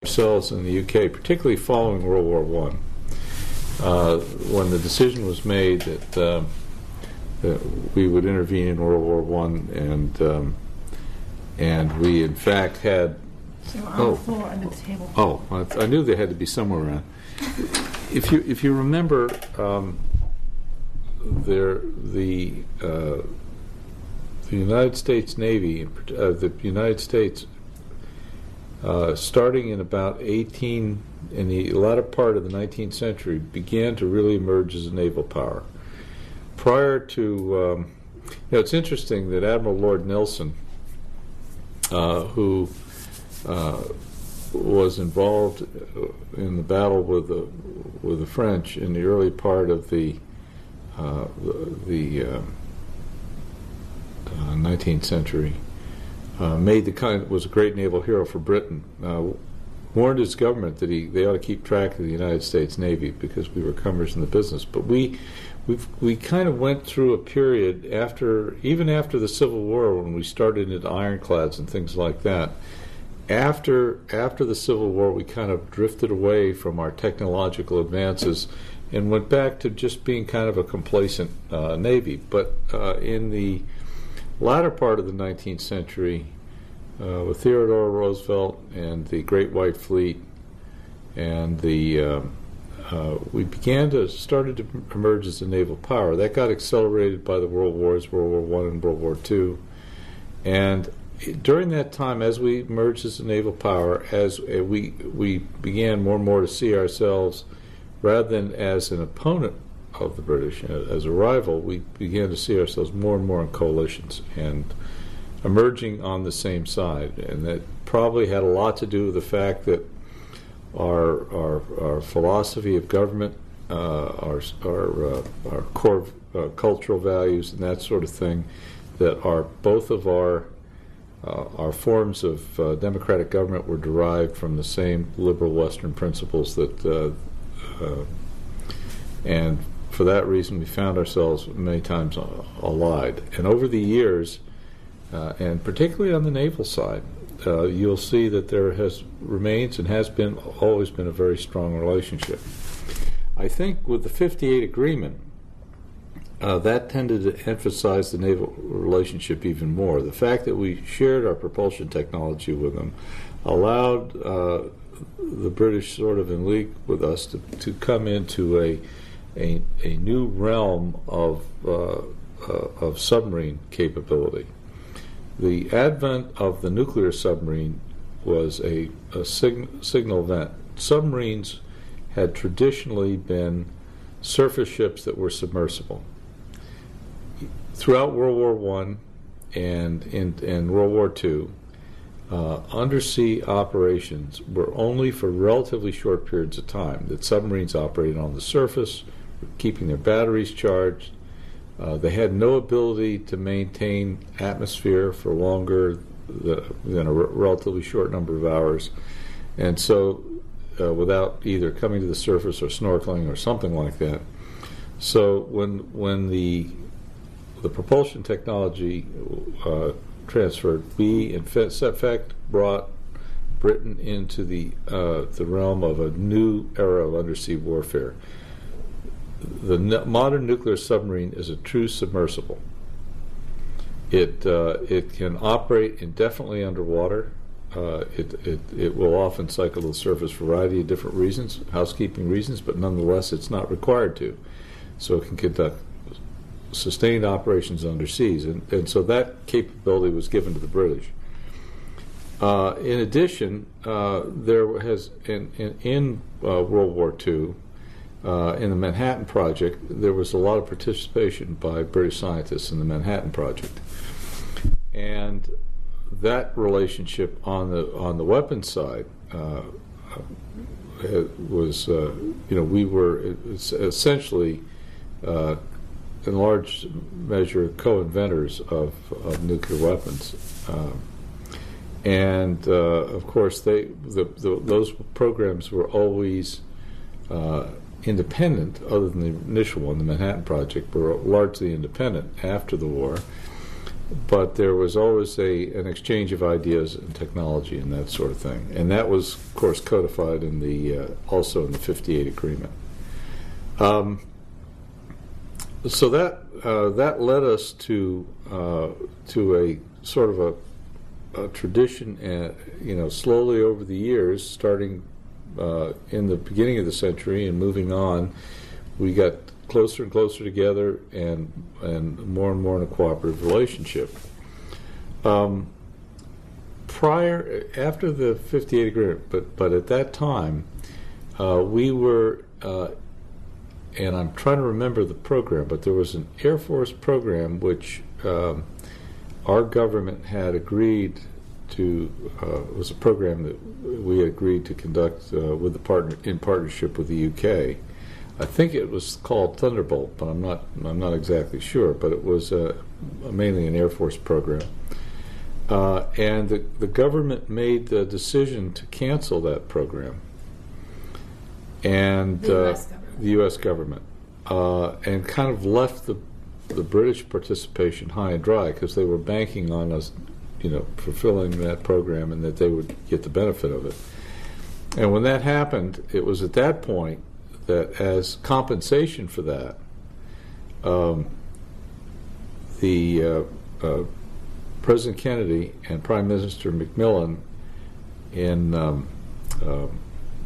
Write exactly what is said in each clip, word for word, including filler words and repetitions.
ourselves in the U K, particularly following World War One, uh, when the decision was made that, uh, that we would intervene in World War One, and um, and we in fact had. So on oh, the floor under the table. Oh, I, I knew they had to be somewhere around. If you if you remember, um, there the uh, the United States Navy, uh, the United States. Uh, starting in about eighteen, in the latter part of the nineteenth century, began to really emerge as a naval power. Prior to, um, you know, it's interesting that Admiral Lord Nelson, uh, who uh, was involved in the battle with the with the French in the early part of the uh, the, the uh, uh, nineteenth century. Uh, made the kind was a great naval hero for Britain. Uh, warned his government that he they ought to keep track of the United States Navy because we were comers in the business. But we we we kind of went through a period after even after the Civil War when we started into ironclads and things like that. After after the Civil War, we kind of drifted away from our technological advances and went back to just being kind of a complacent uh, Navy. But uh, in the latter part of the nineteenth century, uh, with Theodore Roosevelt and the Great White Fleet, and the uh, uh, we began to started to emerge as a naval power. That got accelerated by the World Wars, World War One and World War Two, and during that time, as we emerged as a naval power, as uh, we we began more and more to see ourselves rather than as an opponent of the British, uh, as a rival, we began to see ourselves more and more in coalitions and emerging on the same side. And that probably had a lot to do with the fact that our our, our philosophy of government, uh, our our uh, our core uh, cultural values, and that sort of thing, that are both of our uh, our forms of uh, democratic government were derived from the same liberal Western principles that, uh, uh, and for that reason, we found ourselves many times allied. And over the years, uh, and particularly on the naval side, uh, you'll see that there has remains and has been always been a very strong relationship. I think with the fifty-eight agreement, uh, that tended to emphasize the naval relationship even more. The fact that we shared our propulsion technology with them allowed uh, the British, sort of in league with us, to, to come into a A, a new realm of uh, uh, of submarine capability. The advent of the nuclear submarine was a, a sig- signal event. Submarines had traditionally been surface ships that were submersible. Throughout World War One and in, in World War Two, uh, undersea operations were only for relatively short periods of time. That submarines operated on the surface, keeping their batteries charged. Uh, they had no ability to maintain atmosphere for longer the, than a r- relatively short number of hours. And so, uh, without either coming to the surface or snorkeling or something like that. So when when the the propulsion technology uh, transferred, we in fact brought Britain into the uh, the realm of a new era of undersea warfare. The n- modern nuclear submarine is a true submersible. It uh, it can operate indefinitely underwater. Uh, it, it it will often cycle to the surface for a variety of different reasons, housekeeping reasons, but nonetheless it's not required to. So it can conduct sustained operations underseas, and, and so that capability was given to the British. Uh, in addition, uh, there has in in, in uh, World War Two. Uh, in the Manhattan Project, there was a lot of participation by British scientists in the Manhattan Project, and that relationship on the on the weapons side uh, was, uh, you know, we were essentially, uh, in large measure, co-inventors of, of nuclear weapons, um, and uh, of course, they the, the, those programs were always Uh, independent, other than the initial one, the Manhattan Project, were largely independent after the war. but there was always a an exchange of ideas and technology and that sort of thing. And that was, of course, codified in the uh, also in the fifty-eight agreement. Um, so that uh, that led us to uh, to a sort of a, a tradition, uh, you know, slowly over the years, starting uh, in the beginning of the century and moving on, we got closer and closer together, and and more and more in a cooperative relationship. Um, prior, after the fifty-eight agreement, but but at that time, uh, we were, uh, and I'm trying to remember the program, but there was an Air Force program which um, our government had agreed to. Uh, it was a program that we had agreed to conduct uh, with the partner in partnership with the U K. I think it was called Thunderbolt, but I'm not I'm not exactly sure. But it was uh, mainly an Air Force program, uh, and the the government made the decision to cancel that program, and the U S uh, government, the U S government uh, and kind of left the the British participation high and dry, because they were banking on us, you know, fulfilling that program and that they would get the benefit of it. And when that happened, it was at that point that, as compensation for that, um, the uh, uh, President Kennedy and Prime Minister Macmillan, in um, um,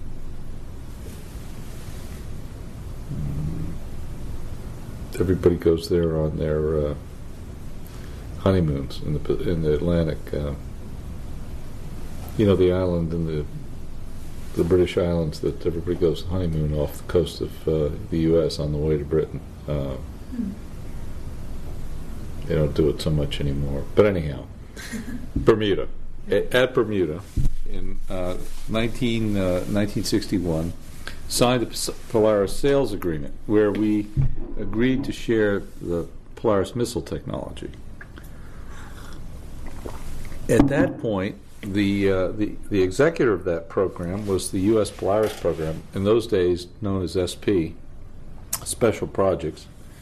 everybody goes there on their uh, honeymoons in the in the Atlantic. Uh, you know, the island in the the British islands that everybody goes honeymoon off the coast of uh, the U S on the way to Britain. Uh, mm. They don't do it so much anymore. But anyhow, Bermuda. At, at Bermuda, in uh, nineteen, uh, nineteen sixty-one, signed the Polaris sales agreement, where we agreed to share the Polaris missile technology. At that point, The, uh, the the executor of that program was the U S Polaris program, in those days known as S P, Special Projects,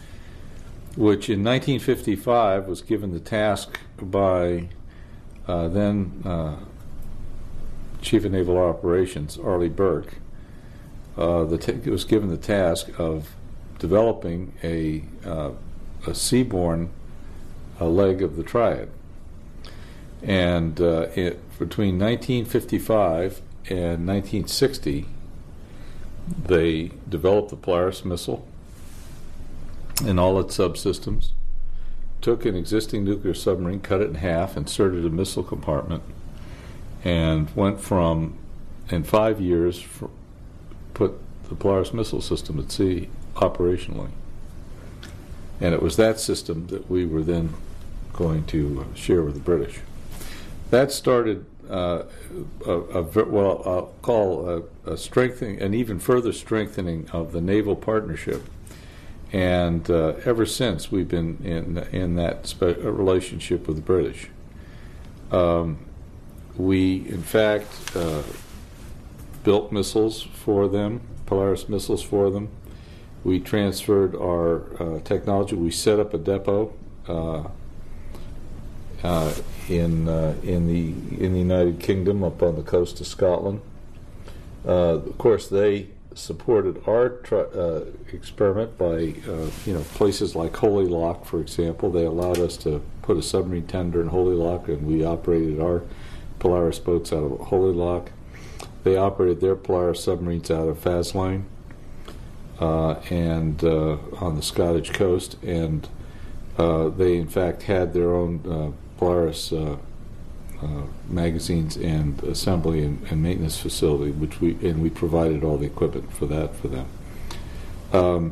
which in nineteen fifty-five was given the task by uh, then uh, Chief of Naval Operations Arleigh Burke. Uh, the t- it was given the task of developing a uh, a seaborne uh, leg of the Triad. And uh, it, between nineteen fifty-five and nineteen sixty, they developed the Polaris missile and all its subsystems, took an existing nuclear submarine, cut it in half, inserted a missile compartment, and went from, in five years, for, put the Polaris missile system at sea operationally. And it was that system that we were then going to share with the British. That started uh, a, a, what I'll call a, a strengthening, an even further strengthening of the naval partnership. And uh, ever since, we've been in in that spe- relationship with the British. Um, we, in fact, uh, built missiles for them, Polaris missiles for them. We transferred our uh, technology. We set up a depot Uh, Uh, in uh, in the in the United Kingdom up on the coast of Scotland. Uh, of course, they supported our tri- uh, experiment by uh, you know places like Holy Loch, for example. They allowed us to put a submarine tender in Holy Loch, and we operated our Polaris boats out of Holy Loch. They operated their Polaris submarines out of Faslane uh, and uh, on the Scottish coast, and uh, they in fact had their own Uh, Polaris uh, uh, magazines and assembly and, and maintenance facility, which we and we provided all the equipment for that for them. Um,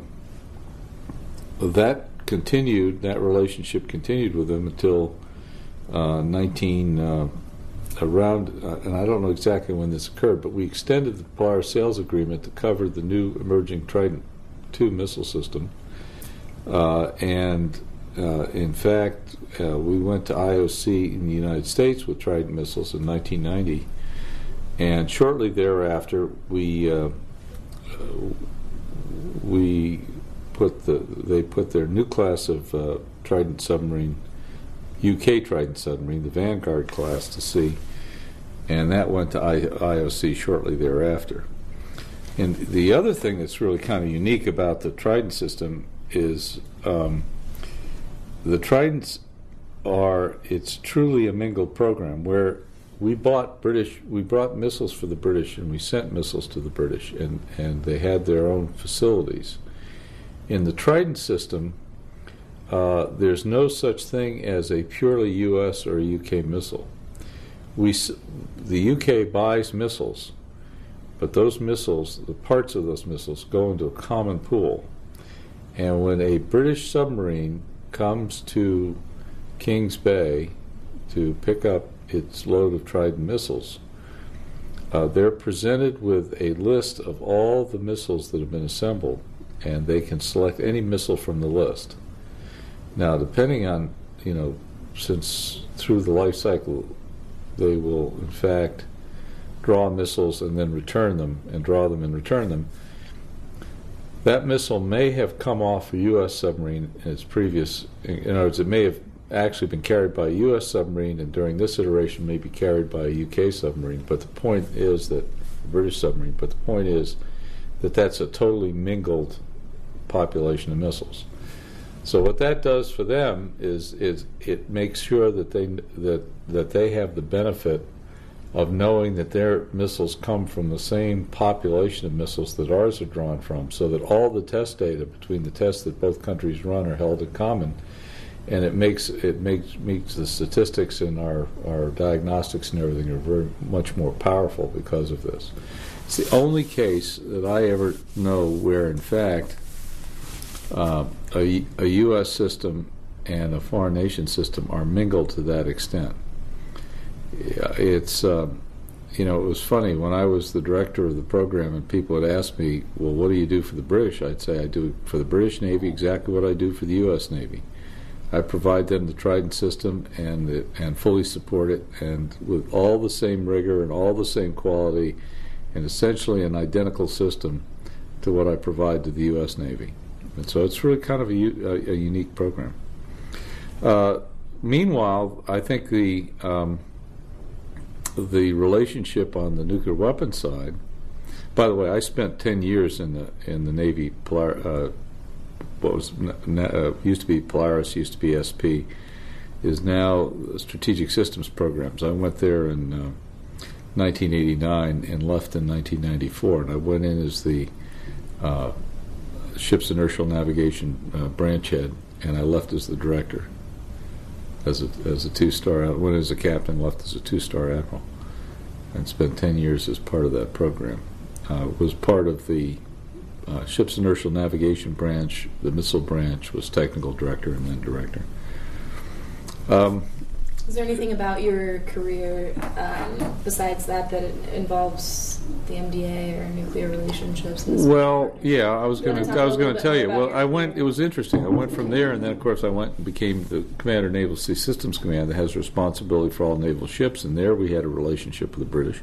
that continued. That relationship continued with them until uh, nineteen uh, around, uh, and I don't know exactly when this occurred, but we extended the Polaris sales agreement to cover the new emerging Trident two missile system, uh, and. Uh, in fact, uh, we went to I O C in the United States with Trident missiles in nineteen ninety, and shortly thereafter, we uh, we put the they put their new class of uh, Trident submarine U K Trident submarine, the Vanguard class, to sea, and that went to I O C shortly thereafter. And the other thing that's really kind of unique about the Trident system is um, the Tridents are, it's truly a mingled program where we bought British, we brought missiles for the British and we sent missiles to the British, and, and they had their own facilities. In the Trident system, uh, there's no such thing as a purely U S or a U K missile. We, the U K buys missiles, but those missiles, the parts of those missiles, go into a common pool. And when a British submarine comes to Kings Bay to pick up its load of Trident missiles, uh, they're presented with a list of all the missiles that have been assembled, and they can select any missile from the list. Now, depending on, you know, since through the life cycle, they will, in fact, draw missiles and then return them, and draw them and return them. That missile may have come off a U S submarine in its previous, in other words, it may have actually been carried by a U S submarine, and during this iteration may be carried by a U K submarine, but the point is that, a British submarine, but the point is that that's a totally mingled population of missiles. So what that does for them is, is it makes sure that they, that, that they have the benefit of knowing that their missiles come from the same population of missiles that ours are drawn from, so that all the test data between the tests that both countries run are held in common, and it makes it makes makes the statistics and our, our diagnostics and everything are very much more powerful because of this. It's the only case that I ever know where, in fact, uh, a, a U S system and a foreign nation system are mingled to that extent. It's, uh, you know, it was funny, when I was the director of the program and people would ask me, well, what do you do for the British? I'd say I do for the British Navy exactly what I do for the U S Navy. I provide them the Trident system and the, and fully support it, and with all the same rigor and all the same quality, and essentially an identical system to what I provide to the U S Navy. And so it's really kind of a, a, a unique program. Uh, meanwhile, I think the um, the relationship on the nuclear weapons side. By the way, I spent ten years in the in the Navy. Polar, uh, what was uh, used to be Polaris, used to be S P, is now Strategic Systems Programs. I went there in uh, nineteen eighty-nine and left in nineteen ninety-four, and I went in as the uh, Ship's Inertial Navigation uh, branch head, and I left as the director. As a, as a two-star, went as a captain, left as a two-star admiral, and spent ten years as part of that program. Uh, was part of the uh, Ship's Inertial Navigation branch, the missile branch, was technical director and then director. Um, Is there anything about your career um, besides that that involves the M D A or nuclear relationships? And well, yeah, I was going to to. I was going to tell you. Well, I went. Career? It was interesting. I went from there, and then of course I went and became the commander of Naval Sea Systems Command that has responsibility for all naval ships. And there we had a relationship with the British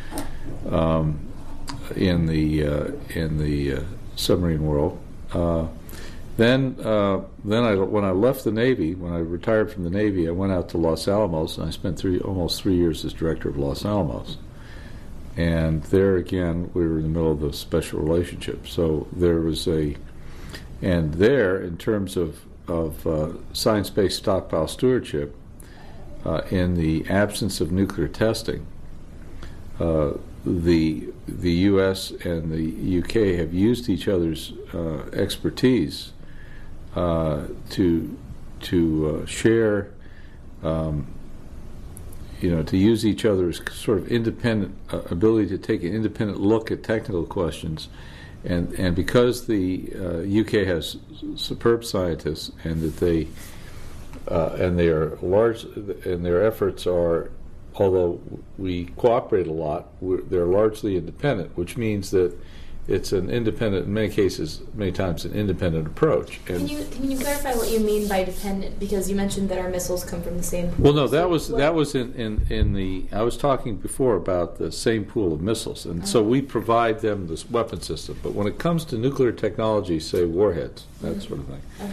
um, in the uh, in the uh, submarine world. Uh, Then, uh, then I, when I left the Navy, when I retired from the Navy, I went out to Los Alamos, and I spent three, almost three years as director of Los Alamos. And there again, we were in the middle of a special relationship. So there was a, and there, in terms of of uh, science-based stockpile stewardship, uh, in the absence of nuclear testing, uh, the the U S and the U K have used each other's uh, expertise uh, to to uh, share, um, you know, to use each other's sort of independent uh, ability to take an independent look at technical questions, and and because the uh, U K has superb scientists, and that they uh, and they are large, and their efforts are, although we cooperate a lot, we're, they're largely independent, which means that it's an independent, in many cases, many times an independent approach. And can you can you clarify what you mean by dependent? Because you mentioned that our missiles come from the same pool. Well, no, that was that was in, in, in the, I was talking before about the same pool of missiles, and uh-huh. so we provide them this weapon system. But when it comes to nuclear technology, say warheads, that mm-hmm. sort of thing, okay.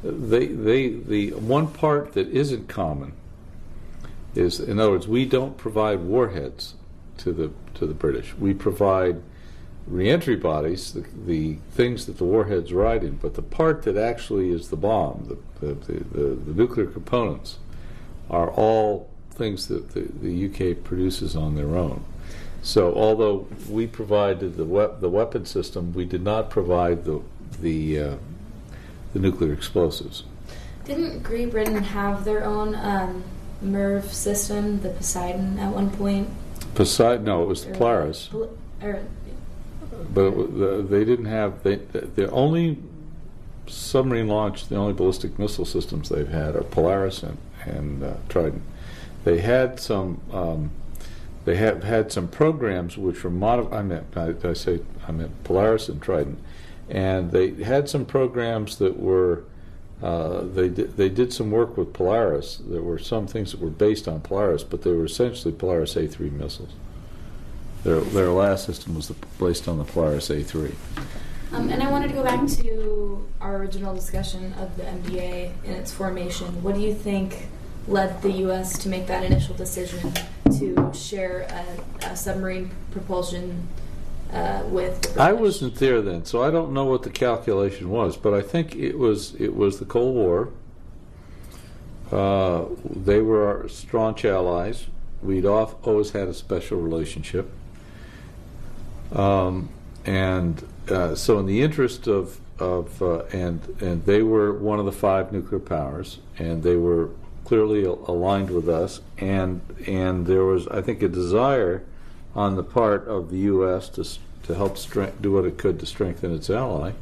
they they the one part that isn't common is, in other words, we don't provide warheads to the to the British. We provide reentry bodies, the, the things that the warheads ride in, but the part that actually is the bomb, the the, the, the, the nuclear components, are all things that the, the U K produces on their own. So although we provided the we- the weapon system, we did not provide the the uh, the nuclear explosives. Didn't Great Britain have their own um, MIRV system, the Poseidon, at one point? Poseidon? No, it was the Or- Polaris. Pol- or, But it, wa- the, they didn't have they, the only submarine launched, the only ballistic missile systems they've had are Polaris and, and uh, Trident. They had some. Um, they have had some programs which were modified. I meant I, I say I meant Polaris and Trident, and they had some programs that were. Uh, they did, they did some work with Polaris. There were some things that were based on Polaris, but they were essentially Polaris A three missiles. Their their last system was the, based on the Polaris A three. Um, and I wanted to go back to our original discussion of the M D A and its formation. What do you think led the U S to make that initial decision to share a, a submarine propulsion uh, with the British? I wasn't there then, so I don't know what the calculation was, but I think it was it was the Cold War. Uh, they were our staunch allies. We'd off, always had a special relationship. Um, and uh, so in the interest of, of uh, and and they were one of the five nuclear powers, and they were clearly al- aligned with us, and and there was, I think, a desire on the part of the U S to s- to help strength, do what it could to strengthen its ally,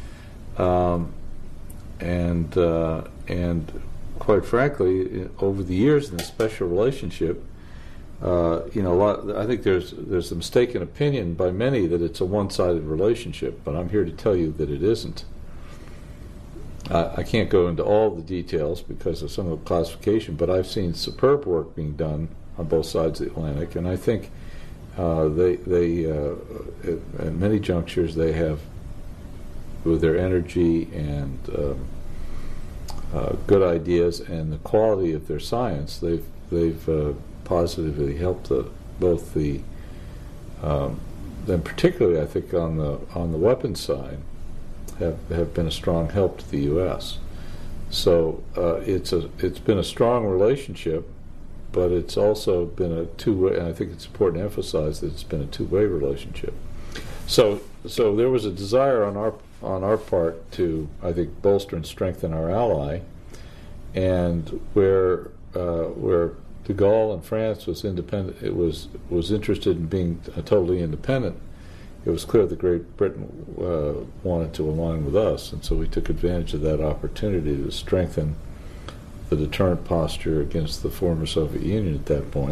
um, and uh, and quite frankly, i- over the years in the special relationship, uh, you know, a lot. I think there's there's a mistaken opinion by many that it's a one-sided relationship, but I'm here to tell you that it isn't. Uh, I can't go into all the details because of some of the classification, but I've seen superb work being done on both sides of the Atlantic, and I think uh, they they uh, at, at many junctures they have, with their energy and um, uh, good ideas and the quality of their science, they've they've uh, positively helped the, both the um, then particularly I think on the on the weapons side have have been a strong help to the U S. So uh, it's a it's been a strong relationship, but it's also been a two-way, and I think it's important to emphasize that it's been a two-way relationship. So so there was a desire on our on our part to, I think, bolster and strengthen our ally, and where uh, where de Gaulle in France was independent, it was was interested in being uh, totally independent. It was clear that Great Britain uh, wanted to align with us, and so we took advantage of that opportunity to strengthen the deterrent posture against the former Soviet Union at that point,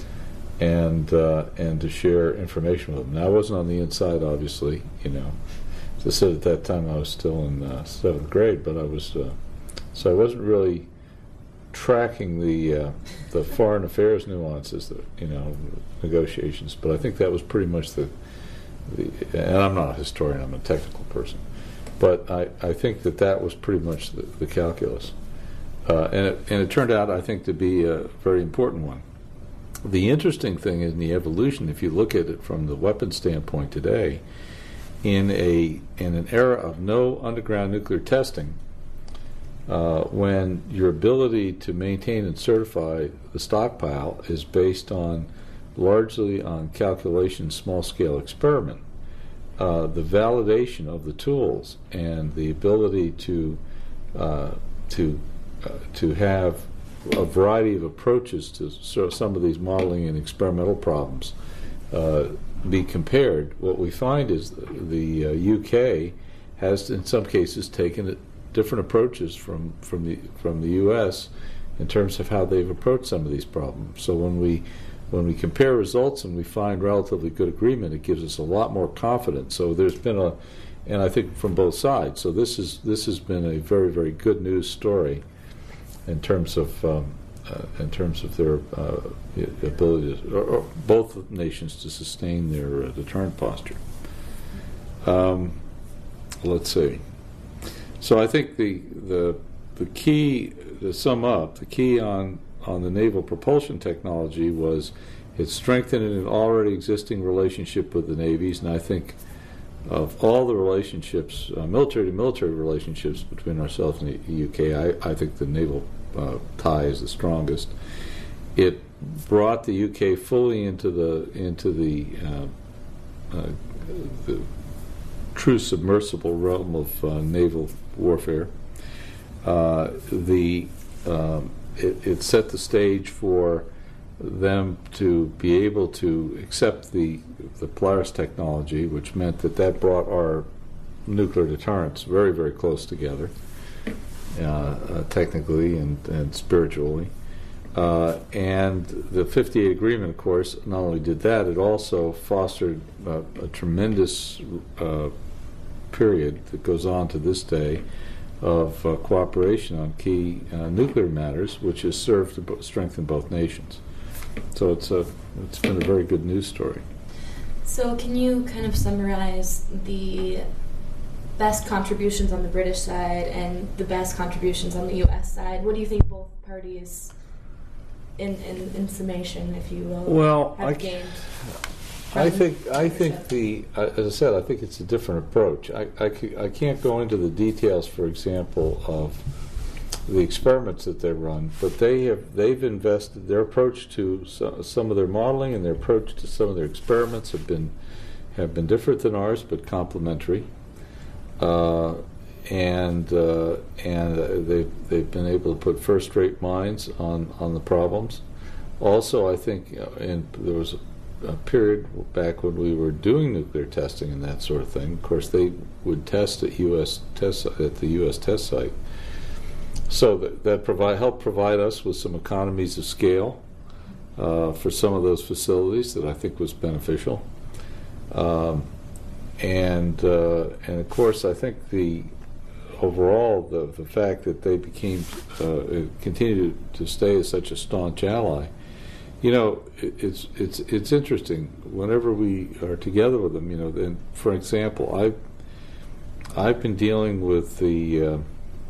and uh, and to share information with them. Now, I wasn't on the inside, obviously, you know. As I said, at that time I was still in uh, seventh grade, but I was, uh, so I wasn't really tracking the uh, the foreign affairs nuances, that, you know, negotiations. But I think that was pretty much the, the and I'm not a historian, I'm a technical person, but I, I think that that was pretty much the, the calculus. Uh, and, it, and it turned out, I think, to be a very important one. The interesting thing in the evolution, if you look at it from the weapon standpoint today, in a in an era of no underground nuclear testing, uh, when your ability to maintain and certify the stockpile is based on largely on calculation, small-scale experiment, uh, the validation of the tools and the ability to uh, to uh, to have a variety of approaches to so some of these modeling and experimental problems uh, be compared, what we find is the, the uh, U K has, in some cases, taken different approaches from from the from the U S in terms of how they've approached some of these problems. So when we when we compare results and we find relatively good agreement, it gives us a lot more confidence. So there's been a, and I think from both sides. So this is this has been a very very good news story in terms of um, uh, in terms of their uh, ability, to, or, or both nations, to sustain their uh, deterrent posture. Um, let's see. So I think the the the key, to sum up, the key on, on the naval propulsion technology was it strengthened an already existing relationship with the navies, and I think of all the relationships, uh, military-to-military relationships between ourselves and the U K, I, I think the naval uh, tie is the strongest. It brought the U K fully into the into the, uh, uh, the true submersible realm of uh, naval warfare. Uh, the um, it, it set the stage for them to be able to accept the the Polaris technology, which meant that that brought our nuclear deterrence very, very close together, uh, uh, technically and, and spiritually. Uh, and the fifty-eight agreement, of course, not only did that, it also fostered uh, a tremendous uh, period that goes on to this day of uh, cooperation on key uh, nuclear matters, which has served to bo- strengthen both nations. So it's a it's been a very good news story. So can you kind of summarize the best contributions on the British side and the best contributions on the U S side? What do you think both parties, in in, in summation, if you will, well, have I gained? I think I think the uh, as I said, I think it's a different approach. I, I, c- I can't go into the details, for example, of the experiments that they run, but they have they've invested their approach to so, some of their modeling and their approach to some of their experiments have been have been different than ours, but complementary. Uh, and uh, and uh, they've they've been able to put first-rate minds on, on the problems. Also, I think, uh, and there was a, a period back when we were doing nuclear testing and that sort of thing. Of course, they would test at U S test at the U S test site. So that, that provide helped provide us with some economies of scale uh, for some of those facilities that I think was beneficial. Um, and uh, and of course, I think the overall the the fact that they became uh, continue to, to stay as such a staunch ally. You know, it, it's it's it's interesting. Whenever we are together with them, you know, and for example, I've I've been dealing with the. Uh,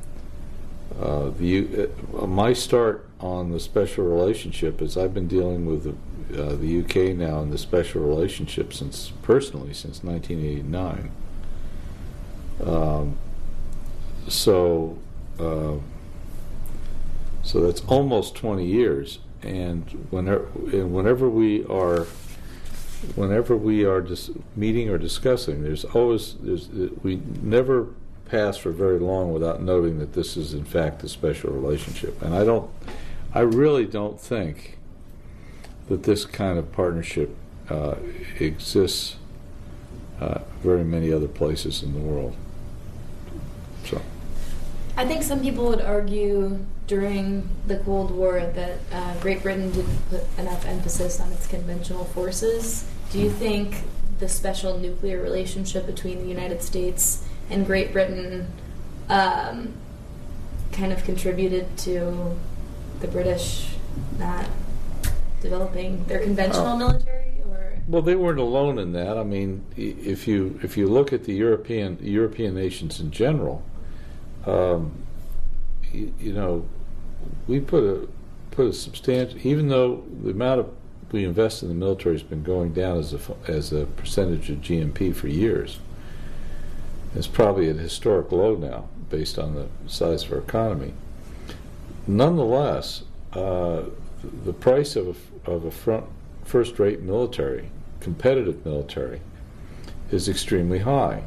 Uh, the uh, my start on the special relationship is I've been dealing with the, uh, the U K now in the special relationship since personally since nineteen eighty-nine. Um, so uh, so that's almost twenty years, and whenever and whenever we are whenever we are just meeting or discussing, there's always there's we never pass for very long without noting that this is in fact a special relationship. And I don't, I really don't think that this kind of partnership uh, exists uh, very many other places in the world. So, I think some people would argue during the Cold War that uh, Great Britain didn't put enough emphasis on its conventional forces. Do you think the special nuclear relationship between the United States and Great Britain um, kind of contributed to the British not developing their conventional oh. military? Or well, they weren't alone in that. I mean, if you if you look at the European European nations in general, um, you, you know, we put a put a substantial, even though the amount of we invest in the military has been going down as a as a percentage of G N P for years. It's probably at a historic low now, based on the size of our economy. Nonetheless, uh, the price of a, of a front, first-rate military, competitive military, is extremely high.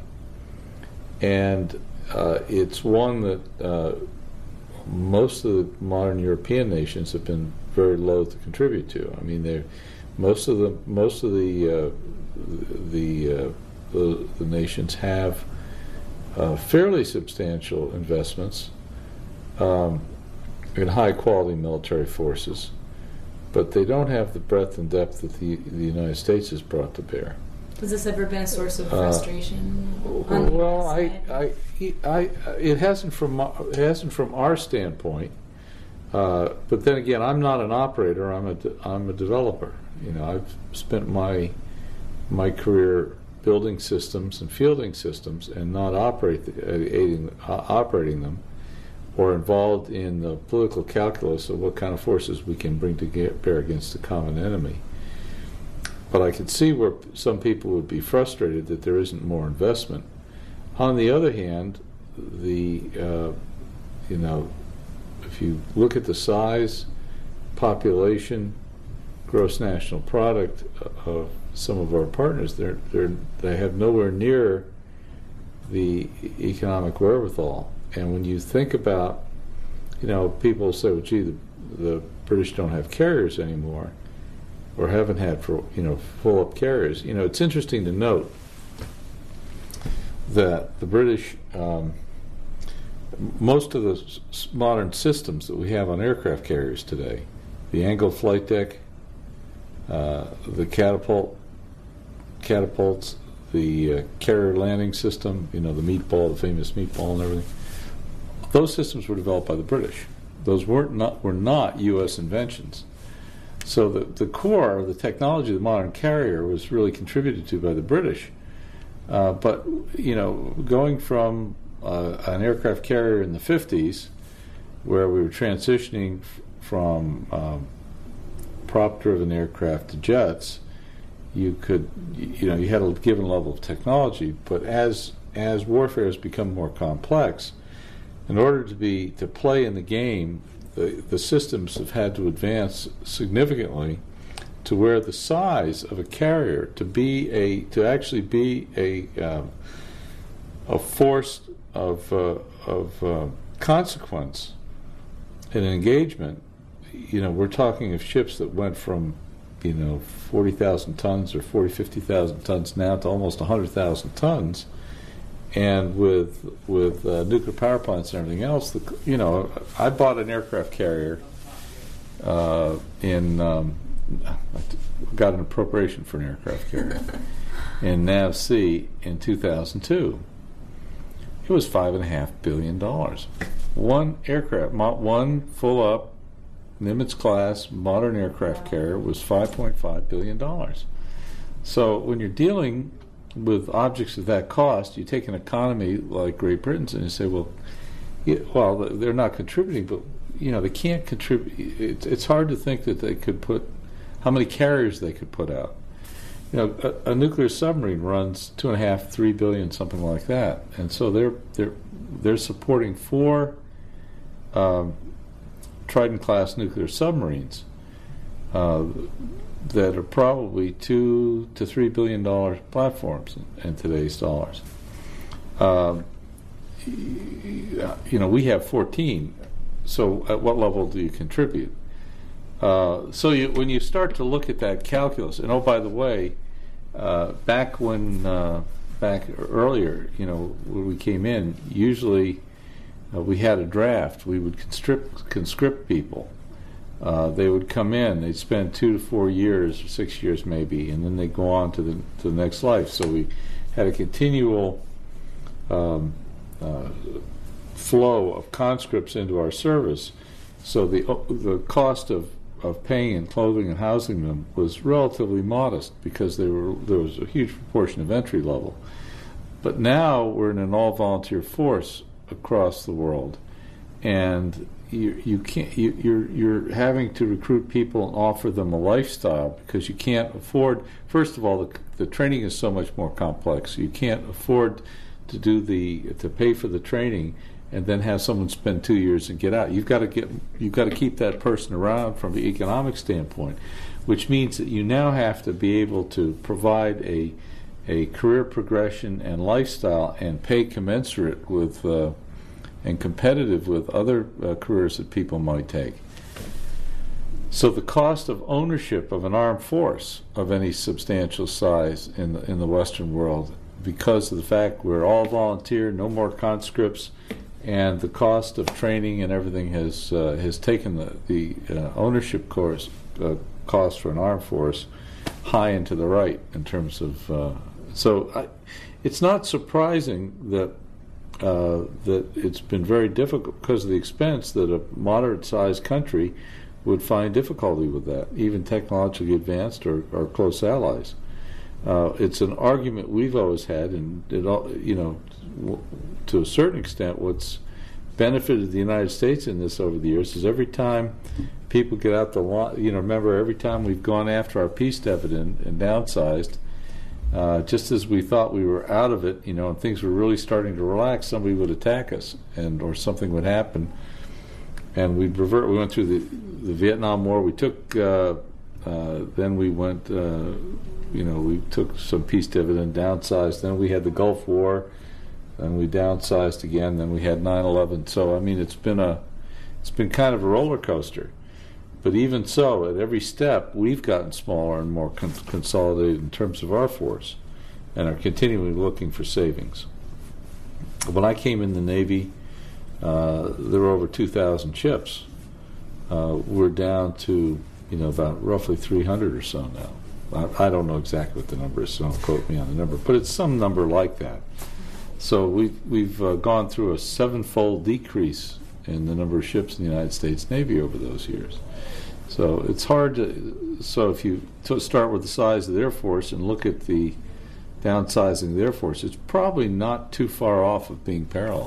And uh, it's one that uh, most of the modern European nations have been very loath to contribute to. I mean, they're most of the most of the uh, the, uh, the the nations have Uh, fairly substantial investments um, in high-quality military forces, but they don't have the breadth and depth that the, the United States has brought to bear. Has this ever been a source of Uh, frustration? on the well, U S I, side? I, I, it hasn't from our- it hasn't from our standpoint. Uh, but then again, I'm not an operator. I'm a de- I'm a developer. You know, I've spent my my career building systems and fielding systems and not operate the, uh, aiding, uh, operating them. or involved in the political calculus of what kind of forces we can bring to bear against the common enemy. But I could see where some people would be frustrated that there isn't more investment. On the other hand, the uh, you know, if you look at the size, population, gross national product of some of our partners, they're, they're, they have nowhere near the economic wherewithal. And when you think about, you know, people say, well, gee, the, the British don't have carriers anymore, or haven't had for, you know, full-up carriers. You know, it's interesting to note that the British, um, most of the s- modern systems that we have on aircraft carriers today, the angled flight deck, uh, the catapult, catapults, the uh, carrier landing system, you know, the meatball, the famous meatball and everything, those systems were developed by the British. Those weren't not, were not U S inventions. So the, the core, the technology of the modern carrier was really contributed to by the British. Uh, but, you know, going from uh, an aircraft carrier in the fifties, where we were transitioning f- from um, prop-driven aircraft to jets, you could, you know, you had a given level of technology, but as as warfare has become more complex, in order to be to play in the game, the, the systems have had to advance significantly to where the size of a carrier to be a to actually be a um, a force of uh, of uh, consequence in an engagement. You know, we're talking of ships that went from, you know, forty thousand tons or forty, fifty thousand tons now to almost one hundred thousand tons. And with with uh, nuclear power plants and everything else, the, you know, I bought an aircraft carrier uh, in, um, got an appropriation for an aircraft carrier in NAVSEA in two thousand two. It was five and a half billion dollars. One aircraft, one full-up Nimitz class modern aircraft carrier was five point five billion dollars. So when you're dealing with objects of that cost, you take an economy like Great Britain's and you say, well, yeah, well, they're not contributing, but you know they can't contribute. It's, it's hard to think that they could put how many carriers they could put out. You know, a, a nuclear submarine runs two and a half, three billion, something like that, and so they're they're they're supporting four um, Trident-class nuclear submarines uh, that are probably two to three billion dollar platforms in, in today's dollars. Um, you know, we have fourteen. So, at what level do you contribute? Uh, so, you, when you start to look at that calculus, and oh, by the way, uh, back when uh, back earlier, you know, when we came in, usually uh, we had a draft. We would conscript conscript people. Uh, they would come in, they'd spend two to four years, or six years maybe, and then they'd go on to the to the next life. So we had a continual um, uh, flow of conscripts into our service. So the the cost of, of paying and clothing and housing them was relatively modest because they were there was a huge proportion of entry level. But now we're in an all-volunteer force across the world, and You, you can't. You, you're you're having to recruit people and offer them a lifestyle because you can't afford. First of all, the, the training is so much more complex. You can't afford to do the to pay for the training and then have someone spend two years and get out. You've got to get. You've got to keep that person around from the economic standpoint, which means that you now have to be able to provide a a career progression and lifestyle and pay commensurate with. Uh, and competitive with other uh, careers that people might take. So the cost of ownership of an armed force of any substantial size in the, in the Western world, because of the fact we're all volunteer, no more conscripts, and the cost of training and everything has uh, has taken the, the uh, ownership course, uh, cost for an armed force high and to the right in terms of... Uh, so I, it's not surprising that Uh, that it's been very difficult because of the expense that a moderate-sized country would find difficulty with that, even technologically advanced or, or close allies. Uh, it's an argument we've always had, and it all, you know, w- to a certain extent, what's benefited the United States in this over the years is every time people get out the law, you know, remember every time we've gone after our peace dividend and downsized, uh, just as we thought we were out of it, you know, and things were really starting to relax, somebody would attack us, and or something would happen, and we'd revert. We went through the, the Vietnam War. We took, uh, uh, then we went, uh, you know, we took some peace dividend, downsized. Then we had the Gulf War. And we downsized again. Then we had nine eleven. So I mean, it's been a, it's been kind of a roller coaster. But even so, at every step, we've gotten smaller and more con- consolidated in terms of our force, and are continually looking for savings. When I came in the Navy, uh, there were over two thousand ships. Uh, we're down to, you know, about roughly three hundred or so now. I, I don't know exactly what the number is, so don't quote me on the number, but it's some number like that. So we've, we've uh, gone through a sevenfold decrease in the number of ships in the United States Navy over those years. So it's hard to, so if you to start with the size of the Air Force and look at the downsizing of the Air Force, it's probably not too far off of being parallel.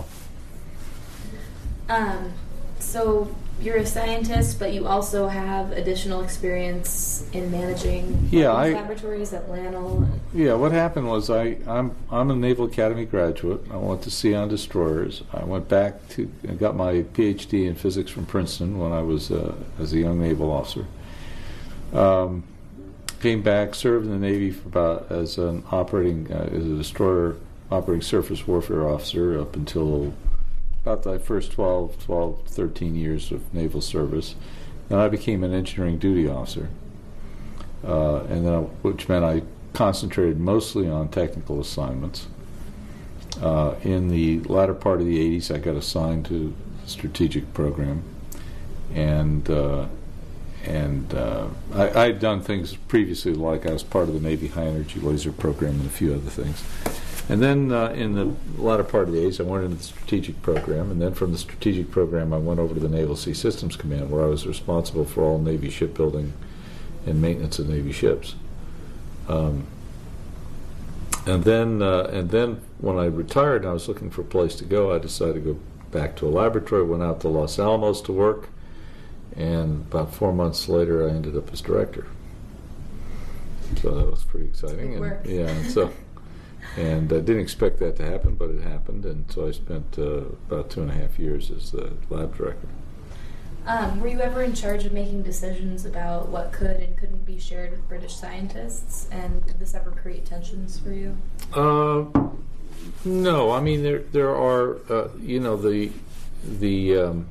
Um, so you're a scientist, but you also have additional experience in managing yeah, I, laboratories at LANL. Yeah, what happened was I, I'm I'm a Naval Academy graduate. I went to sea on destroyers. I went back to I got my P H D in physics from Princeton when I was uh, as a young naval officer. Um, came back, served in the Navy for about as an operating uh, as a destroyer operating surface warfare officer up until about the first twelve, twelve, thirteen years of naval service. Then I became an engineering duty officer, uh, and then I, which meant I concentrated mostly on technical assignments. Uh, in the latter part of the eighties, I got assigned to the strategic program, and uh, and uh, I, I'd done things previously, like I was part of the Navy High Energy Laser Program and a few other things. And then uh, in the latter part of the eighties, I went into the strategic program, and then from the strategic program, I went over to the Naval Sea Systems Command, where I was responsible for all Navy shipbuilding and maintenance of Navy ships. Um, and then, uh, and then when I retired and I was looking for a place to go, I decided to go back to a laboratory. Went out to Los Alamos to work, and about four months later, I ended up as director. So that was pretty exciting. Good work. And, yeah, and so. And I didn't expect that to happen, but it happened, and so I spent uh, about two and a half years as the lab director. Um, were you ever in charge of making decisions about what could and couldn't be shared with British scientists, and did this ever create tensions for you? Uh, no, I mean there there are uh, you know the the um,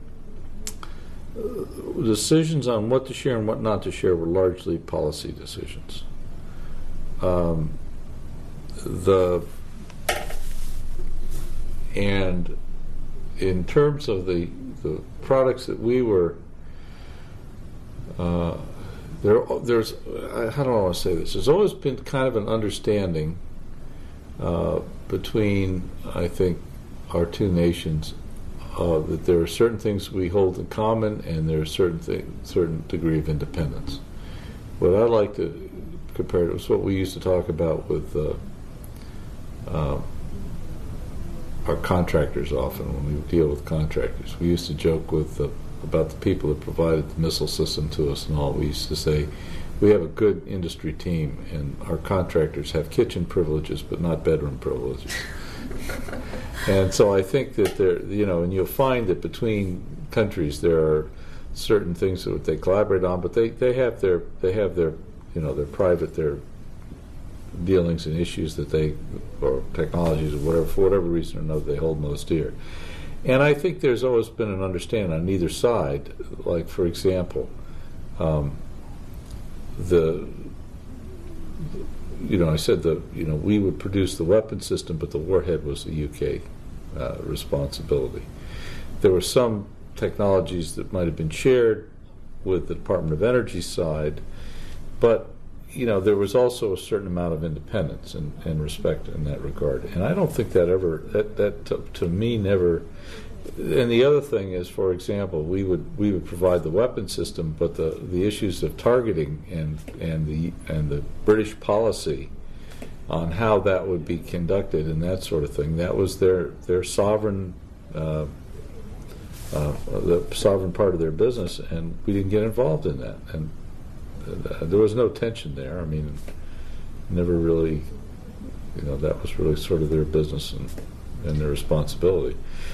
uh, decisions on what to share and what not to share were largely policy decisions. Um, The and in terms of the the products that we were uh, there there's how do I want to say this? There's always been kind of an understanding uh, between I think our two nations uh, that there are certain things we hold in common, and there are certain thing, certain degree of independence. What I like to compare it was what we used to talk about with. Uh, Uh, our contractors often, when we deal with contractors. We used to joke with the, about the people that provided the missile system to us and all. We used to say, we have a good industry team, and our contractors have kitchen privileges but not bedroom privileges. And so I think that there, you know, and you'll find that between countries there are certain things that they collaborate on, but they, they have their, they have their, you know, their private, their dealings and issues that they, or technologies or whatever, for whatever reason or another, they hold most dear. And I think there's always been an understanding on either side. Like, for example, um, the, you know, I said that, you know, we would produce the weapon system, but the warhead was a U K uh, responsibility. There were some technologies that might have been shared with the Department of Energy side, but you know, there was also a certain amount of independence and, and respect in that regard. And I don't think that ever, that, that to, to me never, and the other thing is, for example, we would we would provide the weapon system, but the, the issues of targeting and, and the and the British policy on how that would be conducted and that sort of thing, that was their, their sovereign uh, uh, the sovereign part of their business, and we didn't get involved in that. And uh, there was no tension there. I mean, never really, you know, that was really sort of their business and, and their responsibility.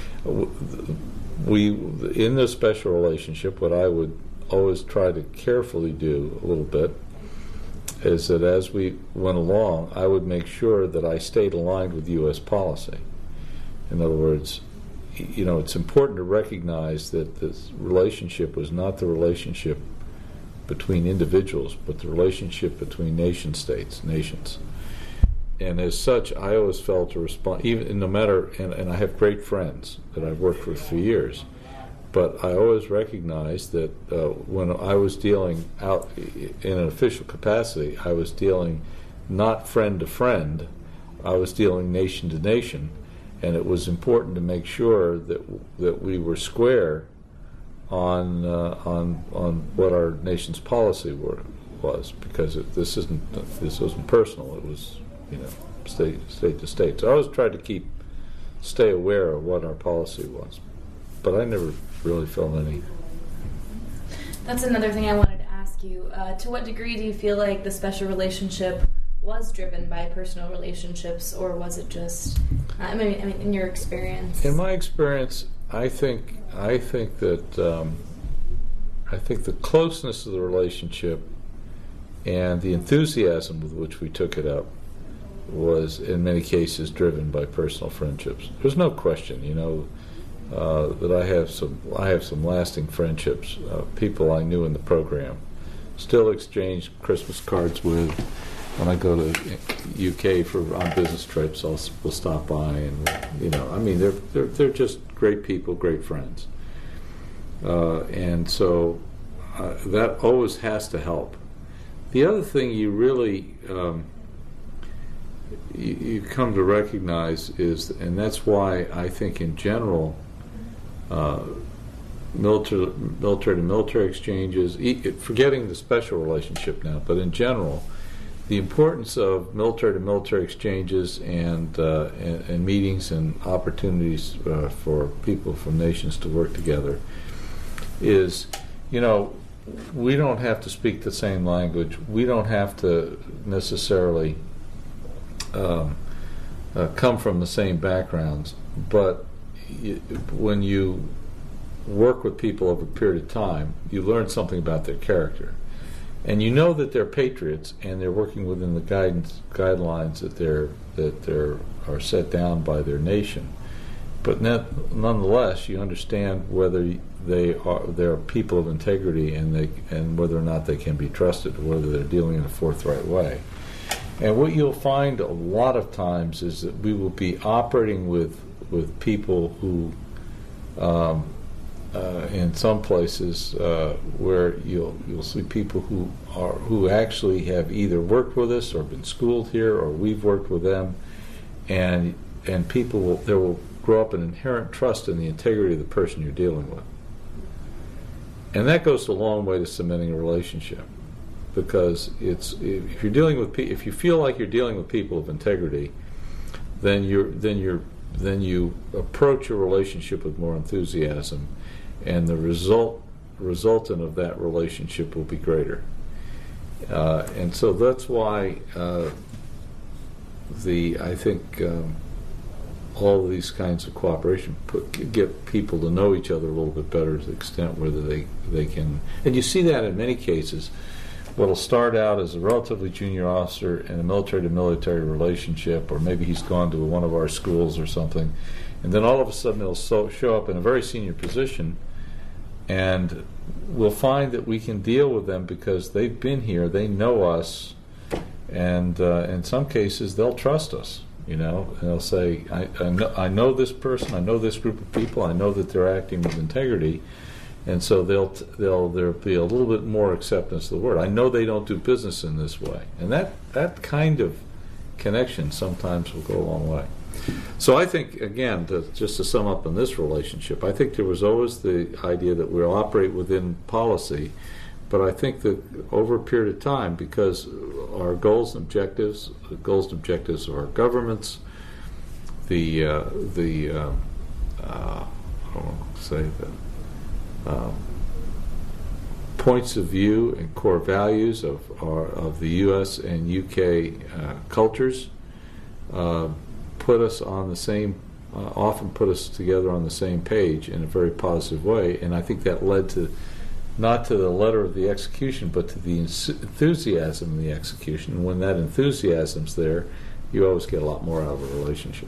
We, in this special relationship, what I would always try to carefully do a little bit is that as we went along, I would make sure that I stayed aligned with U S policy. In other words, you know, it's important to recognize that this relationship was not the relationship between individuals, but the relationship between nation states, nations. And as such, I always felt a response, even no matter, and, and I have great friends that I've worked with for years, but I always recognized that uh, when I was dealing out in an official capacity, I was dealing not friend to friend, I was dealing nation to nation, and it was important to make sure that that we were square on uh, on on what our nation's policy were, was, because it, this isn't this wasn't personal. It was, you know, state state to state. So I always tried to keep stay aware of what our policy was, but I never really felt any. That's another thing I wanted to ask you. Uh, to what degree do you feel like the special relationship was driven by personal relationships, or was it just? Uh, I mean, I mean, in your experience. In my experience, I think I think that um, I think the closeness of the relationship and the enthusiasm with which we took it up was, in many cases, driven by personal friendships. There's no question, you know, uh, that I have some I have some lasting friendships. Uh, people I knew in the program, still exchange Christmas cards with. When I go to U K for on business trips, I'll we'll stop by, and you know, I mean, they're they're they're just great people, great friends, uh, and so uh, that always has to help. The other thing you really um, you, you come to recognize is, and that's why I think in general, uh, military military to military exchanges, forgetting the special relationship now, but in general, the importance of military to military exchanges and, uh, and and meetings and opportunities uh, for people from nations to work together is, you know, we don't have to speak the same language. We don't have to necessarily um, uh, come from the same backgrounds. But y- when you work with people over a period of time, you learn something about their character. And you know that they're patriots, and they're working within the guidance guidelines that they're that they're are set down by their nation. But net, nonetheless, you understand whether they are they're people of integrity, and they and whether or not they can be trusted, or whether they're dealing in a forthright way. And what you'll find a lot of times is that we will be operating with with people who. Um, Uh, in some places uh, where you'll you'll see people who are who actually have either worked with us or been schooled here, or we've worked with them, and and people will, there will grow up an inherent trust in the integrity of the person you're dealing with, and that goes a long way to cementing a relationship, because it's if you're dealing with pe- if you feel like you're dealing with people of integrity, then you're then you're then you approach a relationship with more enthusiasm. And the result resultant of that relationship will be greater. Uh, and so that's why uh, the I think um, all of these kinds of cooperation put, get people to know each other a little bit better, to the extent whether they, they can. And you see that in many cases. What'll start out as a relatively junior officer in a military-to-military relationship, or maybe he's gone to one of our schools or something, and then all of a sudden he'll so, show up in a very senior position, and we'll find that we can deal with them because they've been here, they know us, and uh, in some cases they'll trust us, you know, and they'll say, I, I, know, I know this person, I know this group of people, I know that they're acting with integrity, and so they'll t- they'll there'll be a little bit more acceptance of the word. I know they don't do business in this way, and that that kind of connection sometimes will go a long way. So I think, again, to, just to sum up in this relationship, I think there was always the idea that we'll operate within policy, but I think that over a period of time, because our goals and objectives, the goals and objectives of our governments, the uh, the uh, uh, I want to say that um, points of view and core values of our, of the U S and U K uh, cultures uh, put us on the same, uh, often put us together on the same page in a very positive way, and I think that led to not to the letter of the execution, but to the enthusiasm of the execution. And when that enthusiasm's there, you always get a lot more out of a relationship.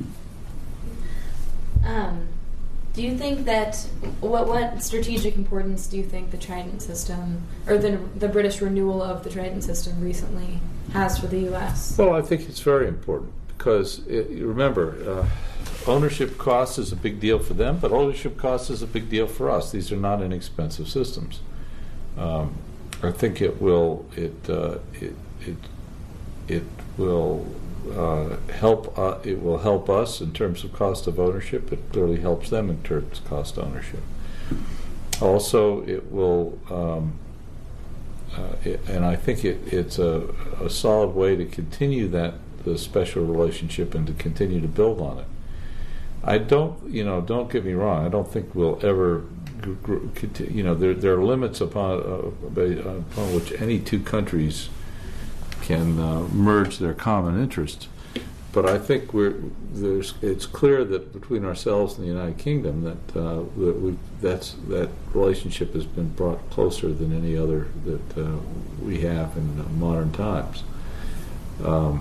Um, do you think that what what strategic importance do you think the Trident system or the the British renewal of the Trident system recently has for the U S? Well, I think it's very important because it, remember, uh, ownership cost is a big deal for them, but ownership cost is a big deal for us. These are not inexpensive systems. Um, I think it will it uh, it it it will. Uh, help uh, it will help us in terms of cost of ownership. It clearly helps them in terms of cost ownership. Also, it will, um, uh, it, and I think it, it's a, a solid way to continue that the special relationship and to continue to build on it. I don't, you know, don't get me wrong. I don't think we'll ever, you know, there there are limits upon uh, upon which any two countries can uh, merge their common interest, but I think we're there's it's clear that between ourselves and the United Kingdom that uh, that we that's that relationship has been brought closer than any other that uh, we have in uh, modern times, um,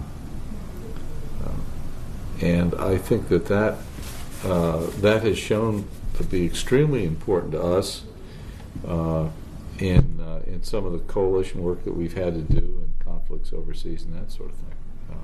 uh, and I think that that uh, that has shown to be extremely important to us uh, in uh, in some of the coalition work that we've had to do. Conflicts overseas and that sort of thing.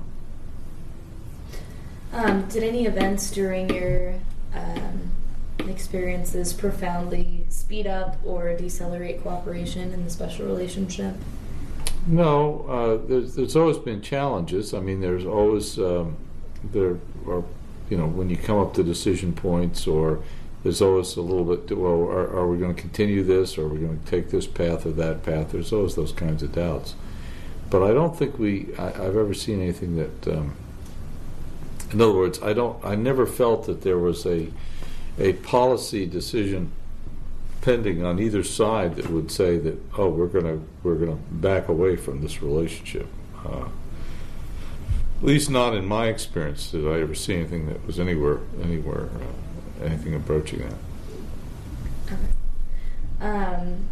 Um, um, did any events during your um, experiences profoundly speed up or decelerate cooperation in the special relationship? No, uh, there's, there's always been challenges. I mean, there's always um, there are, you know, when you come up to decision points, or there's always a little bit. Well, are, are we going to continue this, or are we going to take this path or that path? There's always those kinds of doubts. But I don't think we. I, I've ever seen anything that. Um, in other words, I don't. I never felt that there was a a policy decision pending on either side that would say that, oh, we're gonna we're gonna back away from this relationship. Uh, at least not in my experience did I ever see anything that was anywhere anywhere uh, anything approaching that. Okay. Um,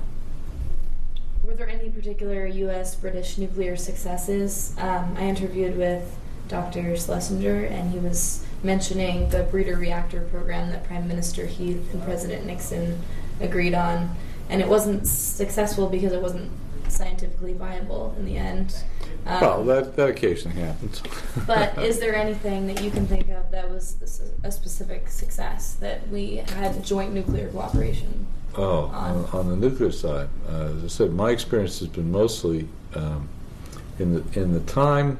Were there any particular U S British nuclear successes? Um, I interviewed with Doctor Schlesinger, and he was mentioning the breeder reactor program that Prime Minister Heath and President Nixon agreed on, and it wasn't successful because it wasn't scientifically viable in the end. Um, well, that, that occasionally happens. But is there anything that you can think of that was a specific success that we had joint nuclear cooperation? Oh, on, on the nuclear side, uh, as I said, my experience has been mostly um, in the in the time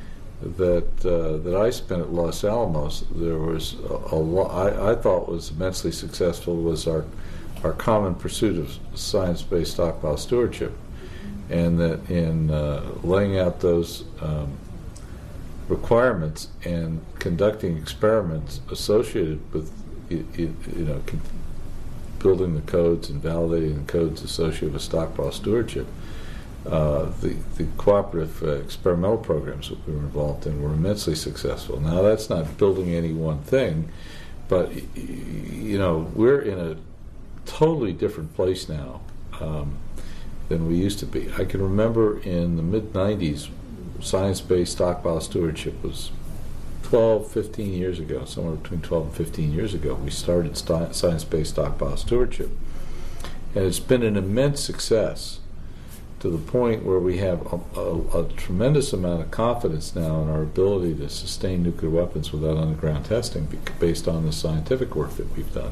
that uh, that I spent at Los Alamos. There was a, a lot I, I thought was immensely successful was our our common pursuit of science-based stockpile stewardship, and that in uh, laying out those um, requirements and conducting experiments associated with you, you, you know. Con- building the codes and validating the codes associated with stockpile stewardship, uh, the, the cooperative uh, experimental programs that we were involved in were immensely successful. Now, that's not building any one thing, but, you know, we're in a totally different place now um, than we used to be. I can remember in the mid nineties, science-based stockpile stewardship was twelve, fifteen years ago, somewhere between twelve and fifteen years ago, we started st- science-based stockpile stewardship. And it's been an immense success to the point where we have a, a, a tremendous amount of confidence now in our ability to sustain nuclear weapons without underground testing based on the scientific work that we've done.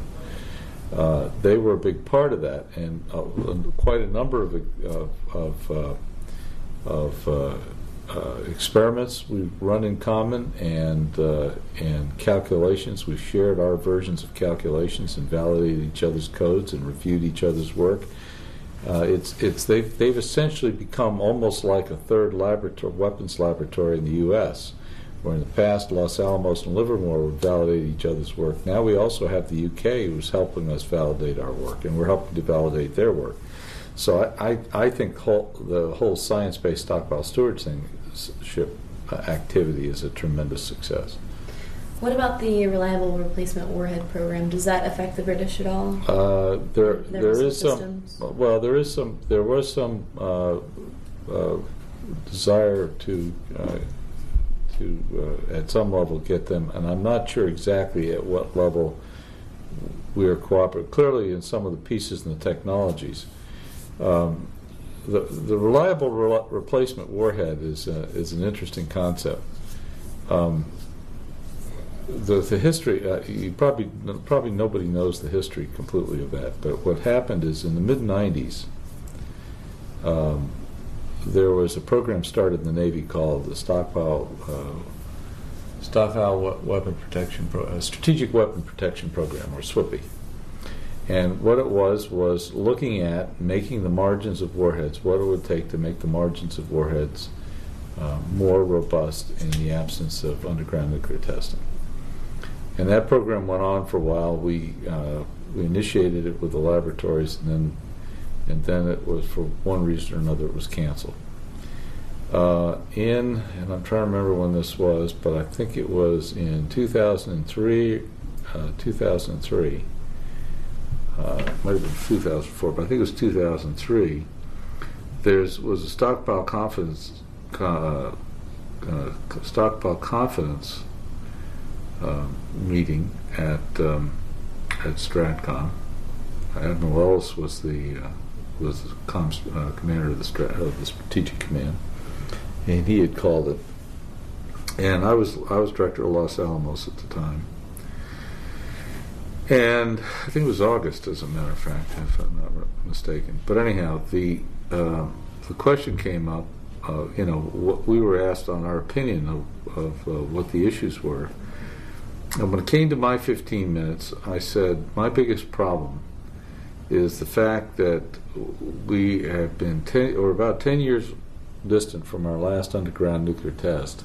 Uh, they were a big part of that, and uh, quite a number of, uh, of, uh, of uh, Uh, experiments we've run in common, and uh, and calculations. We've shared our versions of calculations and validated each other's codes and reviewed each other's work. Uh, it's it's they've they've essentially become almost like a third laboratory, weapons laboratory in the U S where in the past Los Alamos and Livermore would validate each other's work. Now we also have the U K who's helping us validate our work, and we're helping to validate their work. So I, I, I think whole, the whole science-based stockpile stewardship activity is a tremendous success. What about the reliable replacement warhead program? Does that affect the British at all? Uh, there, Their there is missile some. systems? Well, there is some. There was some uh, uh, desire to uh, to uh, at some level get them, and I'm not sure exactly at what level we are cooperating. Clearly, in some of the pieces and the technologies, um, the the reliable re- replacement warhead is uh, is an interesting concept. Um, The, the history, uh, you probably probably nobody knows the history completely of that. But what happened is in the mid nineties, um, there was a program started in the Navy called the Stockpile uh, Stockpile we- Weapon Protection Pro- uh, Strategic Weapon Protection Program, or SWIPY. And what it was was looking at making the margins of warheads, what it would take to make the margins of warheads uh, more robust in the absence of underground nuclear testing. And that program went on for a while. We uh, we initiated it with the laboratories, and then and then it was, for one reason or another, it was canceled. Uh, in and I'm trying to remember when this was, but I think it was in two thousand three, uh, two thousand three. Uh, it might have been two thousand four, but I think it was two thousand three. There was a stockpile confidence uh, uh, stockpile confidence. Uh, meeting at um, at Stratcom. Admiral Ellis was the uh, was the comms, uh, commander of the, Strat- of the Strategic Command, and he had called it. And I was I was director of Los Alamos at the time, and I think it was August, as a matter of fact, if I'm not mistaken. But anyhow, the uh, the question came up. Uh, you know, what we were asked on our opinion of, of uh, what the issues were. And when it came to my fifteen minutes, I said, my biggest problem is the fact that we have been ten, or about ten years distant from our last underground nuclear test.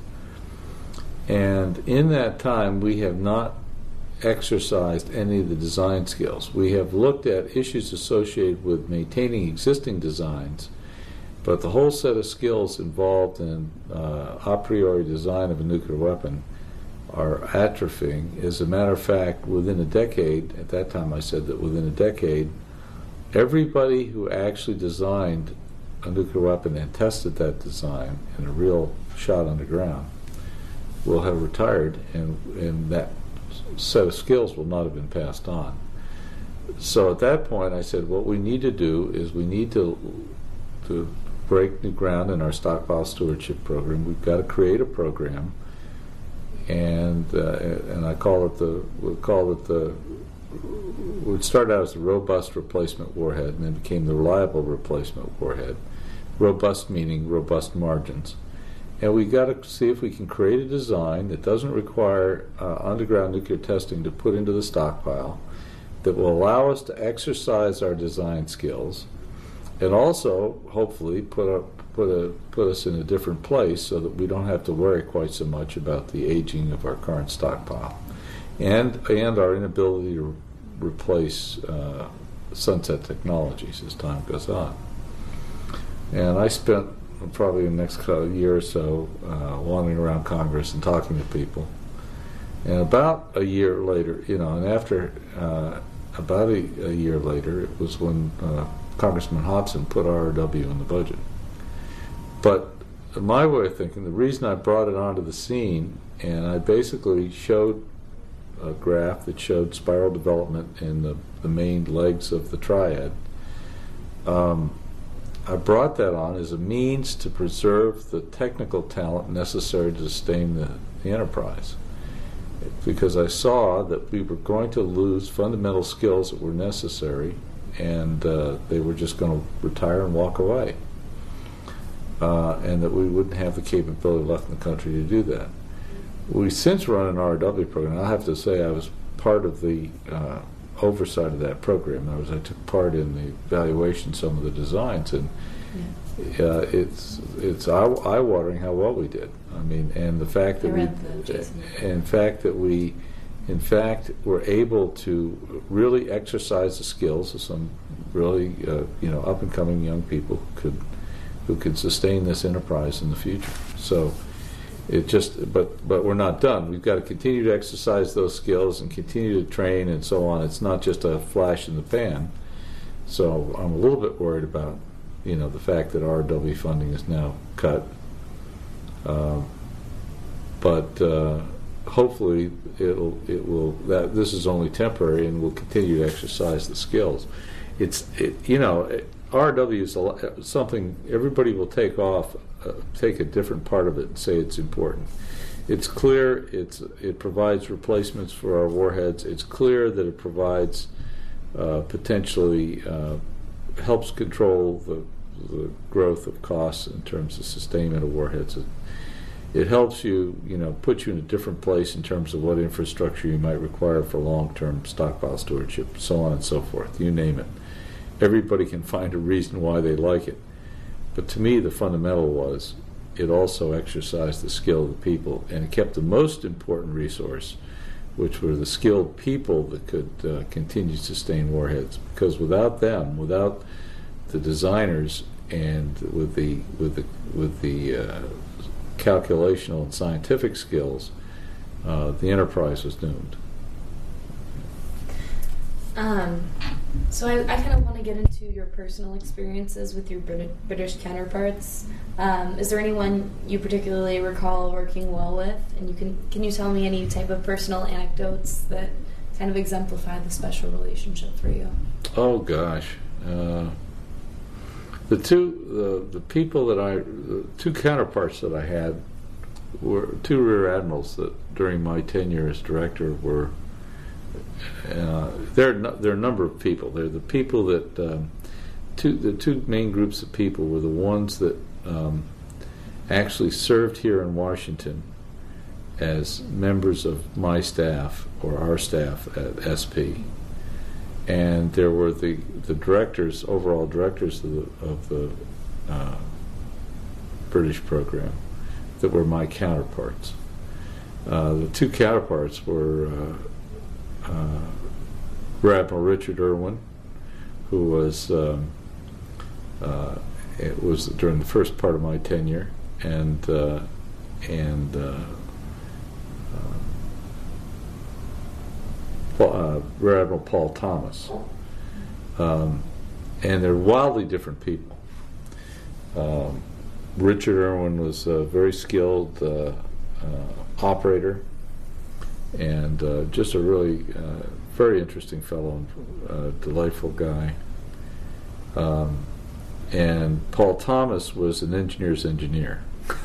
And in that time, we have not exercised any of the design skills. We have looked at issues associated with maintaining existing designs, but the whole set of skills involved in uh, a priori design of a nuclear weapon are atrophying. As a matter of fact, within a decade, at that time I said that within a decade, everybody who actually designed a nuclear weapon and tested that design in a real shot underground will have retired, and, and that set of skills will not have been passed on. So at that point I said, what we need to do is we need to, to break new ground in our stockpile stewardship program. We've got to create a program, and uh, and I call it the we'll call it the it started out as the robust replacement warhead, and then became the reliable replacement warhead. Robust meaning robust margins, and we got to see if we can create a design that doesn't require uh, underground nuclear testing to put into the stockpile, that will allow us to exercise our design skills, and also hopefully put up. Put a put us in a different place so that we don't have to worry quite so much about the aging of our current stockpile, and and our inability to replace uh, sunset technologies as time goes on. And I spent probably the next year or so uh, wandering around Congress and talking to people. And about a year later, you know, and after uh, about a, a year later, it was when uh, Congressman Hobson put R R W in the budget. But my way of thinking, the reason I brought it onto the scene, and I basically showed a graph that showed spiral development in the, the main legs of the triad, um, I brought that on as a means to preserve the technical talent necessary to sustain the, the enterprise. Because I saw that we were going to lose fundamental skills that were necessary, and uh, they were just going to retire and walk away. Uh, and that we wouldn't have the capability left in the country to do that. We've since run an R R W program. I have to say I was part of the uh, oversight of that program. I was I took part in the evaluation of some of the designs, and yeah. uh, it's it's eye-watering how well we did. I mean, and the fact that I we, read the Jason. in fact that we, in fact, were able to really exercise the skills of some really, uh, you know, up and coming young people who could, who could sustain this enterprise in the future. So, it just, but but we're not done. We've got to continue to exercise those skills and continue to train and so on. It's not just a flash in the pan. So I'm a little bit worried about, you know, the fact that R W funding is now cut. Uh, but uh, hopefully it'll it will that this is only temporary and we'll continue to exercise the skills. It's it, you know R W is a lot, something everybody will take off, uh, take a different part of it and say it's important. It's clear it's it provides replacements for our warheads. It's clear that it provides uh, potentially uh, helps control the the growth of costs in terms of sustainment of warheads. It, it helps you, you know, put you in a different place in terms of what infrastructure you might require for long-term stockpile stewardship, so on and so forth. You name it. Everybody can find a reason why they like it. But to me, the fundamental was it also exercised the skill of the people, and it kept the most important resource, which were the skilled people that could uh, continue to sustain warheads. Because without them, without the designers, and with the with the with the uh, calculational and scientific skills, uh, the enterprise was doomed. Um, so I, I kind of want to get into your personal experiences with your Brit- British counterparts. Um, is there anyone you particularly recall working well with? And you can can you tell me any type of personal anecdotes that kind of exemplify the special relationship for you? Oh gosh. Uh, The two the, the people that I the two counterparts that I had were two rear admirals that during my tenure as director were uh, there there are a number of people. They're the people that um, two the two main groups of people were the ones that um, actually served here in Washington as members of my staff or our staff at S P. And there were the, the directors, overall directors of the, of the uh, British program that were my counterparts. Uh, the two counterparts were uh, uh, Rear Admiral Richard Irwin, who was um, uh, it was during the first part of my tenure, and uh, and uh, Uh, Rear Admiral Paul Thomas, um, and they're wildly different people. Um, Richard Irwin was a very skilled uh, uh, operator, and uh, just a really uh, very interesting fellow, and uh, delightful guy. Um, and Paul Thomas was an engineer's engineer,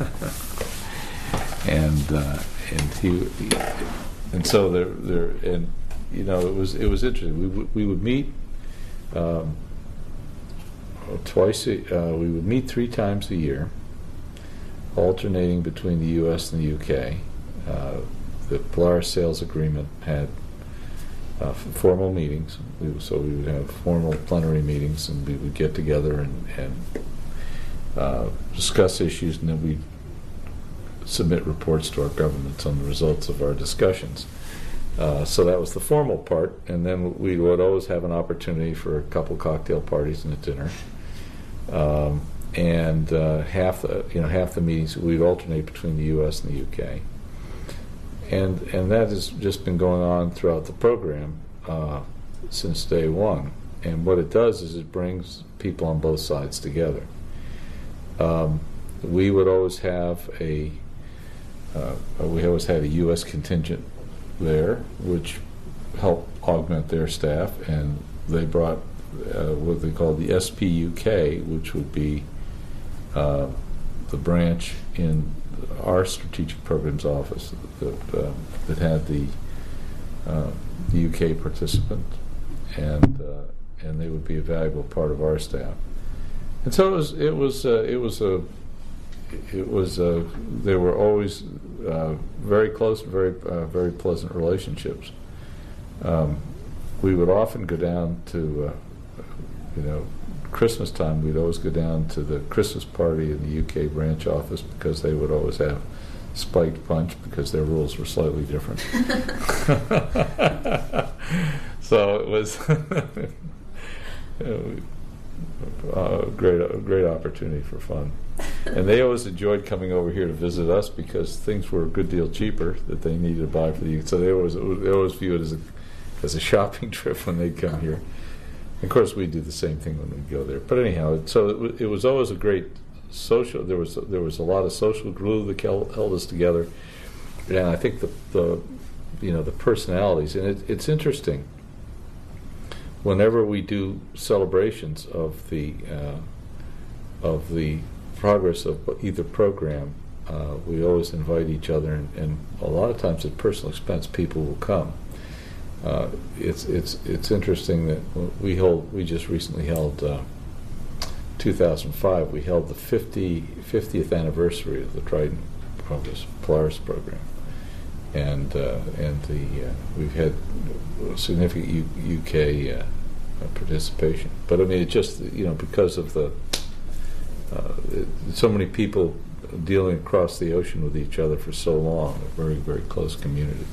and uh, and he, he and so there there and. You know, it was it was interesting. We w- we would meet um, twice. A, uh, we would meet three times a year, alternating between the U S and the U K. Uh, the Polaris Sales Agreement had uh, formal meetings. We, so we would have formal plenary meetings, and we would get together and, and uh, discuss issues, and then we'd submit reports to our governments on the results of our discussions. Uh, so that was the formal part, and then we would always have an opportunity for a couple cocktail parties and a dinner. Um, and uh, half the you know half the meetings we'd alternate between the U S and the U K. And and that has just been going on throughout the program uh, since day one. And what it does is it brings people on both sides together. Um, we would always have a uh, we always had a U S contingent there, which helped augment their staff, and they brought uh, what they call the S P U K, which would be uh, the branch in our strategic programs office that uh, that had the, uh, the U K participant, and uh, and they would be a valuable part of our staff. And so it was it was uh, it was a it was uh, they were always uh, very close, very uh, very pleasant relationships. Um, we would often go down to, uh, you know, Christmas time. We'd always go down to the Christmas party in the U K branch office because they would always have spiked punch because their rules were slightly different. So it was a great, a great opportunity for fun. And they always enjoyed coming over here to visit us because things were a good deal cheaper that they needed to buy for the. So they always they always view it as a as a shopping trip when they come here. Of course, we do the same thing when we go there. But anyhow, so it, w- it was always a great social. There was there was a lot of social glue that held, held us together, and I think the the you know the personalities. And it, it's interesting. Whenever we do celebrations of the uh, of the progress of either program, uh, we always invite each other, and, and a lot of times at personal expense, people will come. Uh, it's it's it's interesting that we hold. We just recently held uh, two thousand five. We held the fiftieth anniversary of the Trident Polaris, Polaris program, and uh, and the uh, we've had significant U- UK uh, participation. But I mean, it just you know because of the uh, it, so many people dealing across the ocean with each other for so long, a very very close community.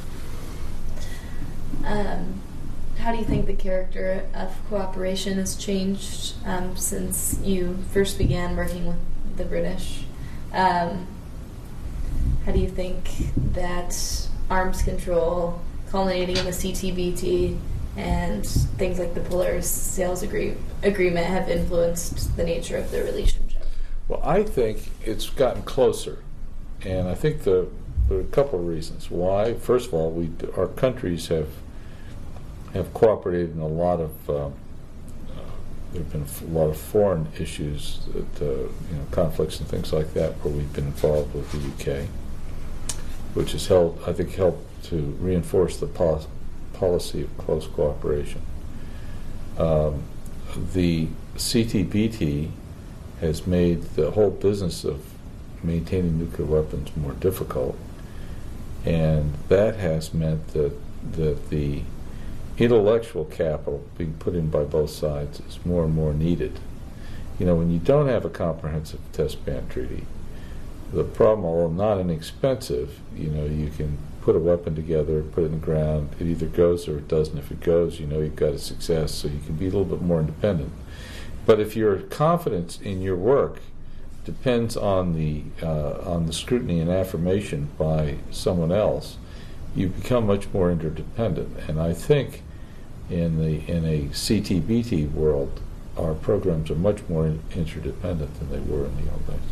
Um, how do you think the character of cooperation has changed um, since you first began working with the British? Um, how do you think that arms control, culminating in the C T B T, and things like the Polaris sales agree- agreement have influenced the nature of the relationship? Well, I think it's gotten closer, and I think the, there are a couple of reasons why. First of all, we our countries have have cooperated in a lot of. Uh, uh, there have been a lot of foreign issues, that, uh, you know, conflicts and things like that, where we've been involved with the U K, which has helped, I think, helped to reinforce the pol- policy of close cooperation. Um, the C T B T has made the whole business of maintaining nuclear weapons more difficult, and that has meant that that the intellectual capital being put in by both sides is more and more needed. You know, when you don't have a comprehensive test ban treaty, the problem, although not inexpensive, you know, you can put a weapon together, put it in the ground, it either goes or it doesn't. If it goes, you know you've got a success, so you can be a little bit more independent. But if your confidence in your work depends on the uh, on the scrutiny and affirmation by someone else, you become much more interdependent. And I think in the in a C T B T world, our programs are much more in, interdependent than they were in the old days.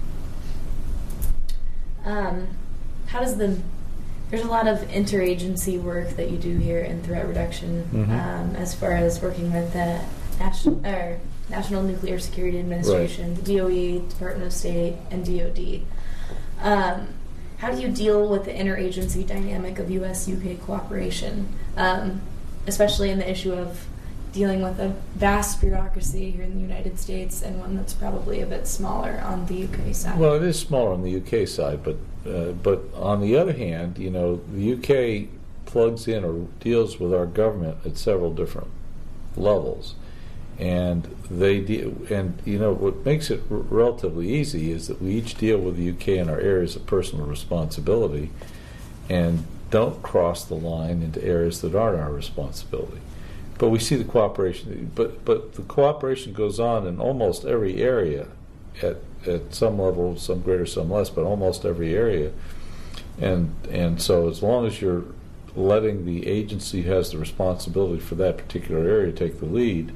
Um, how does the there's a lot of interagency work that you do here in threat reduction, mm-hmm. um, as far as working with the National or National Nuclear Security Administration, right. the D O E, Department of State, and D O D. Um, how do you deal with the interagency dynamic of U S U K cooperation, um, especially in the issue of dealing with a vast bureaucracy here in the United States and one that's probably a bit smaller on the U K side? Well, it is smaller on the U K side, but uh, but on the other hand, you know, the U K plugs in or deals with our government at several different levels, and they de- and you know what makes it r- relatively easy is that we each deal with the U K in our areas of personal responsibility, and don't cross the line into areas that aren't our responsibility. But we see the cooperation, but but the cooperation goes on in almost every area, at at some level, some greater, some less, but almost every area. And and so as long as you're letting the agency who has the responsibility for that particular area take the lead,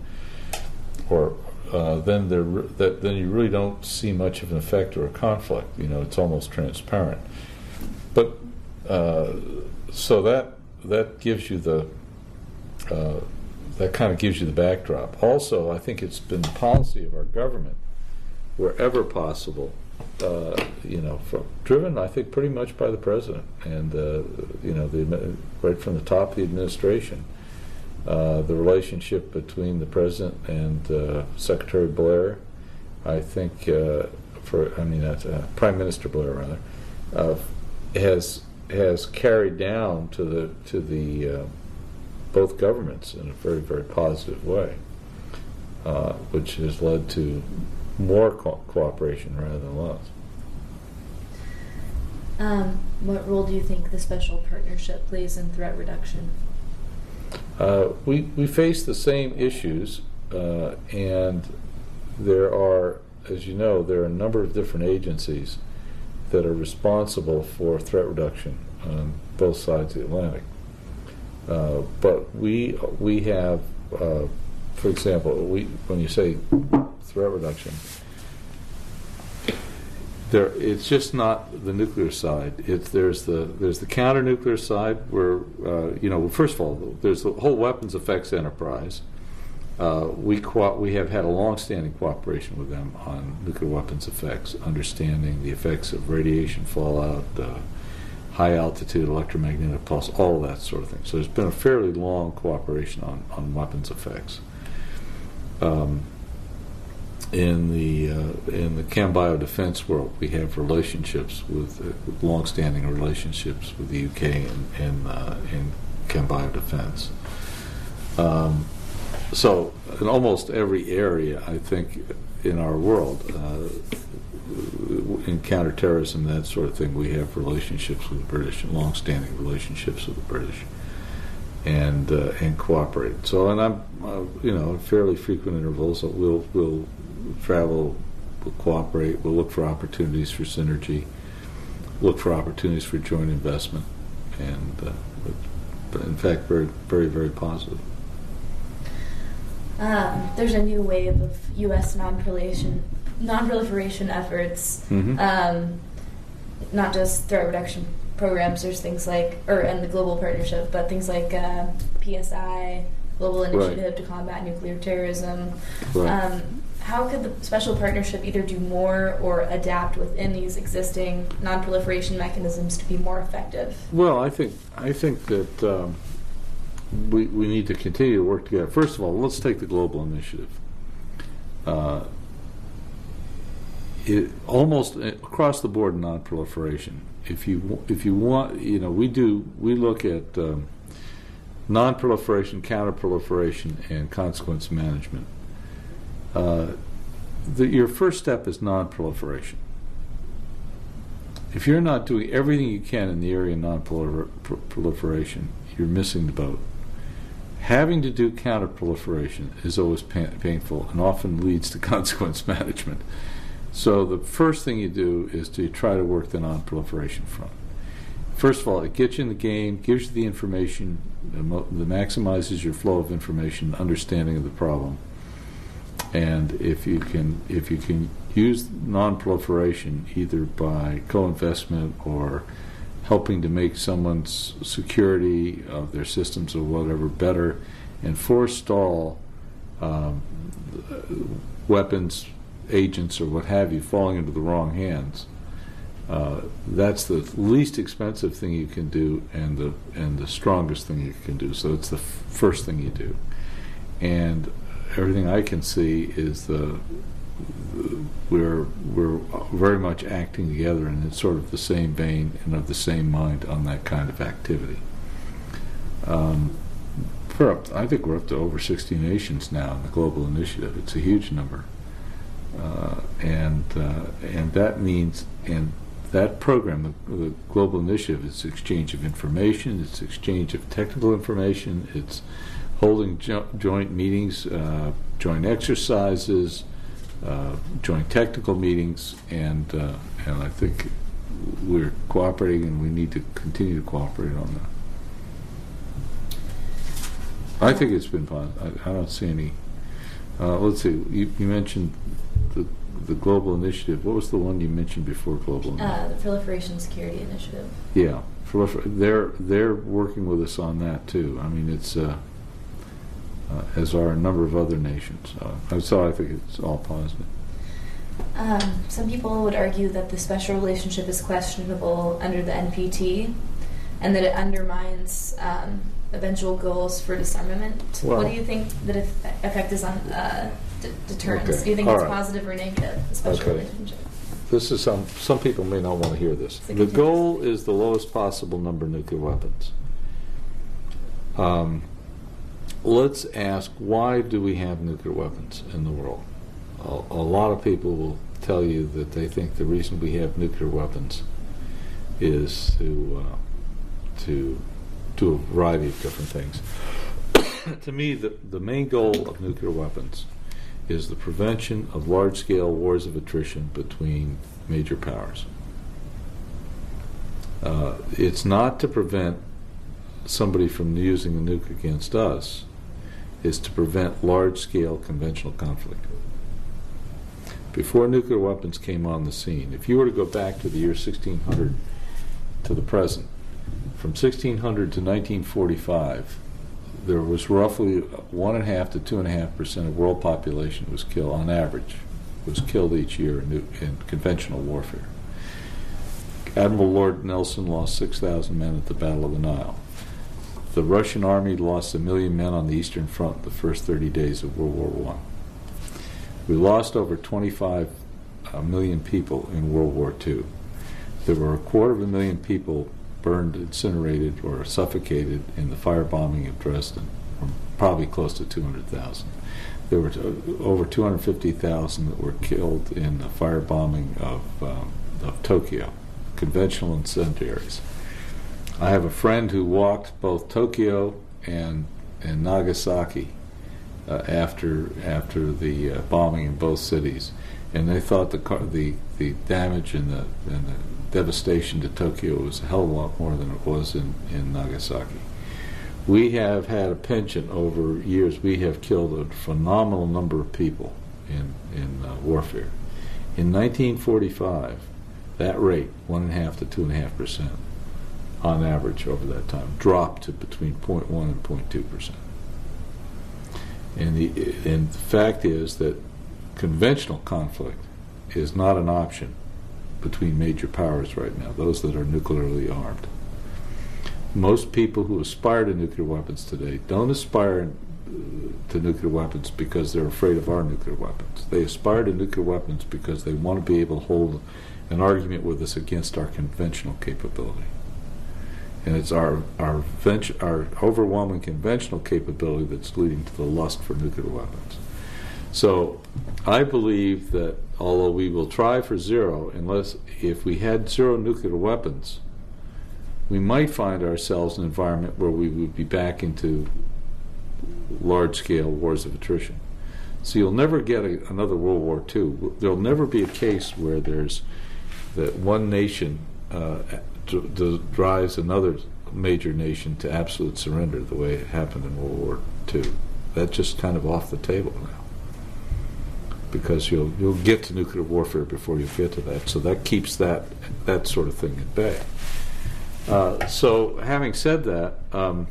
or uh, then there that then you really don't see much of an effect or a conflict. You know, it's almost transparent. But uh, so that that gives you the. Uh, That kind of gives you the backdrop. Also, I think it's been the policy of our government, wherever possible, uh, you know, from, driven, I think, pretty much by the president, and uh, you know, the, right from the top of the administration, uh, the relationship between the president and uh, Secretary Blair, I think, uh, for I mean, uh, Prime Minister Blair rather, uh, has has carried down to the to the uh, both governments in a very, very positive way, uh, which has led to more co- cooperation rather than less. Um, what role do you think the special partnership plays in threat reduction? Uh, we, we face the same issues, uh, and there are, as you know, there are a number of different agencies that are responsible for threat reduction on both sides of the Atlantic. Uh, but we we have, uh, for example, we when you say threat reduction, there it's just not the nuclear side. It's there's the there's the counter nuclear side where uh, you know first of all there's the whole weapons effects enterprise. Uh, we co- we have had a long-standing cooperation with them on nuclear weapons effects, understanding the effects of radiation fallout, uh, high-altitude electromagnetic pulse, all of that sort of thing. So there's been a fairly long cooperation on, on weapons effects. Um, in the uh, in the chem biodefense world, we have relationships with uh, long-standing relationships with the U K and in uh, in chem biodefense. Um, So, in almost every area, I think, in our world, uh, in counterterrorism, that sort of thing, we have relationships with the British, long-standing relationships with the British, and uh, and cooperate. So, and I'm, uh, you know, fairly frequent intervals, we'll we'll travel, we'll cooperate, we'll look for opportunities for synergy, look for opportunities for joint investment, and uh, but in fact, very, very, very positive. Um, there's a new wave of U S non-proliferation, non-proliferation efforts, Mm-hmm. um, not just threat reduction programs. There's things like, or and the global partnership, but things like uh, P S I, Global Initiative Right. to Combat Nuclear Terrorism. Right. Um, how could the special partnership either do more or adapt within these existing non-proliferation mechanisms to be more effective? Well, I think I think that um, we we need to continue to work together. First of all, let's take the global initiative. Uh, it, almost across the board, non-proliferation. If you if you want, you know, we do we look at um, non-proliferation, counter-proliferation, and consequence management. Uh, the, your first step is non-proliferation. If you're not doing everything you can in the area of non-proliferation, you're missing the boat. Having to do counter-proliferation is always pa- painful and often leads to consequence management. So the first thing you do is to try to work the non-proliferation front. First of all, it gets you in the game, gives you the information that maximizes your flow of information, understanding of the problem. And if you can, if you can use non-proliferation either by co-investment or helping to make someone's security of their systems or whatever better, and forestall um, weapons, agents, or what have you falling into the wrong hands. Uh, that's the least expensive thing you can do, and the and the strongest thing you can do. So it's the f- first thing you do, and everything I can see is the we're we're very much acting together, and it's sort of the same vein and of the same mind on that kind of activity. Um, we're up, I think we're up to over sixty nations now in the global initiative. It's a huge number, uh, and uh, and that means and that program, the, the global initiative, is exchange of information, it's exchange of technical information, it's holding jo- joint meetings, uh, joint exercises, uh, joint technical meetings, and uh, and I think we're cooperating, and we need to continue to cooperate on that. I think it's been positive. I, I don't see any. Uh, let's see. You, you mentioned the the global initiative. What was the one you mentioned before global initiative? Uh, the Proliferation Security Initiative. Yeah, prolifer- they're they're working with us on that too. I mean, it's. Uh, Uh, as are a number of other nations. Uh, so I think it's all positive. Um, some people would argue that the special relationship is questionable under the N P T, and that it undermines um, eventual goals for disarmament. Well, what do you think the def- effect is on uh, d- deterrence? Okay. Do you think All it's right. positive or negative, the special Okay. relationship? This is some some people may not want to hear this. It's The goal is the lowest possible number of nuclear weapons. Um, let's ask, why do we have nuclear weapons in the world? A, a lot of people will tell you that they think the reason we have nuclear weapons is to uh, to do a variety of different things. To me, the, the main goal of nuclear weapons is the prevention of large-scale wars of attrition between major powers. Uh, it's not to prevent somebody from using the nuke against us. It's to prevent large-scale conventional conflict. Before nuclear weapons came on the scene, if you were to go back to the year sixteen hundred to the present, from sixteen hundred to nineteen forty-five, there was roughly one and a half to two and a half percent of world population was killed, on average, was killed each year in, nu- in conventional warfare. Admiral Lord Nelson lost six thousand men at the Battle of the Nile. The Russian army lost a million men on the Eastern Front the first thirty days of World War One. We lost over twenty-five uh, million people in World War Two. There were a quarter of a million people burned, incinerated, or suffocated in the firebombing of Dresden, or probably close to two hundred thousand. There were t- over two hundred fifty thousand that were killed in the firebombing of, um, of Tokyo, conventional incendiaries. I have a friend who walked both Tokyo and, and Nagasaki uh, after after the uh, bombing in both cities, and they thought the car, the the damage and the and the devastation to Tokyo was a hell of a lot more than it was in, in Nagasaki. We have had a penchant over years. We have killed a phenomenal number of people in in uh, warfare. In nineteen forty-five, that rate, one and a half to two and a half percent, on average over that time, dropped to between zero point one and zero point two percent. And the and the fact is that conventional conflict is not an option between major powers right now, those that are nuclearly armed. Most people who aspire to nuclear weapons today don't aspire to nuclear weapons because they're afraid of our nuclear weapons. They aspire to nuclear weapons because they want to be able to hold an argument with us against our conventional capability. And it's our our, venture, our overwhelming conventional capability that's leading to the lust for nuclear weapons. So I believe that although we will try for zero, unless if we had zero nuclear weapons, we might find ourselves in an environment where we would be back into large-scale wars of attrition. So you'll never get a, another World War Two. There'll never be a case where there's that one nation uh, d- d- drives another major nation to absolute surrender the way it happened in World War Two. That's just kind of off the table now, because you'll you'll get to nuclear warfare before you get to that. So that keeps that that sort of thing at bay. Uh, so having said that, um,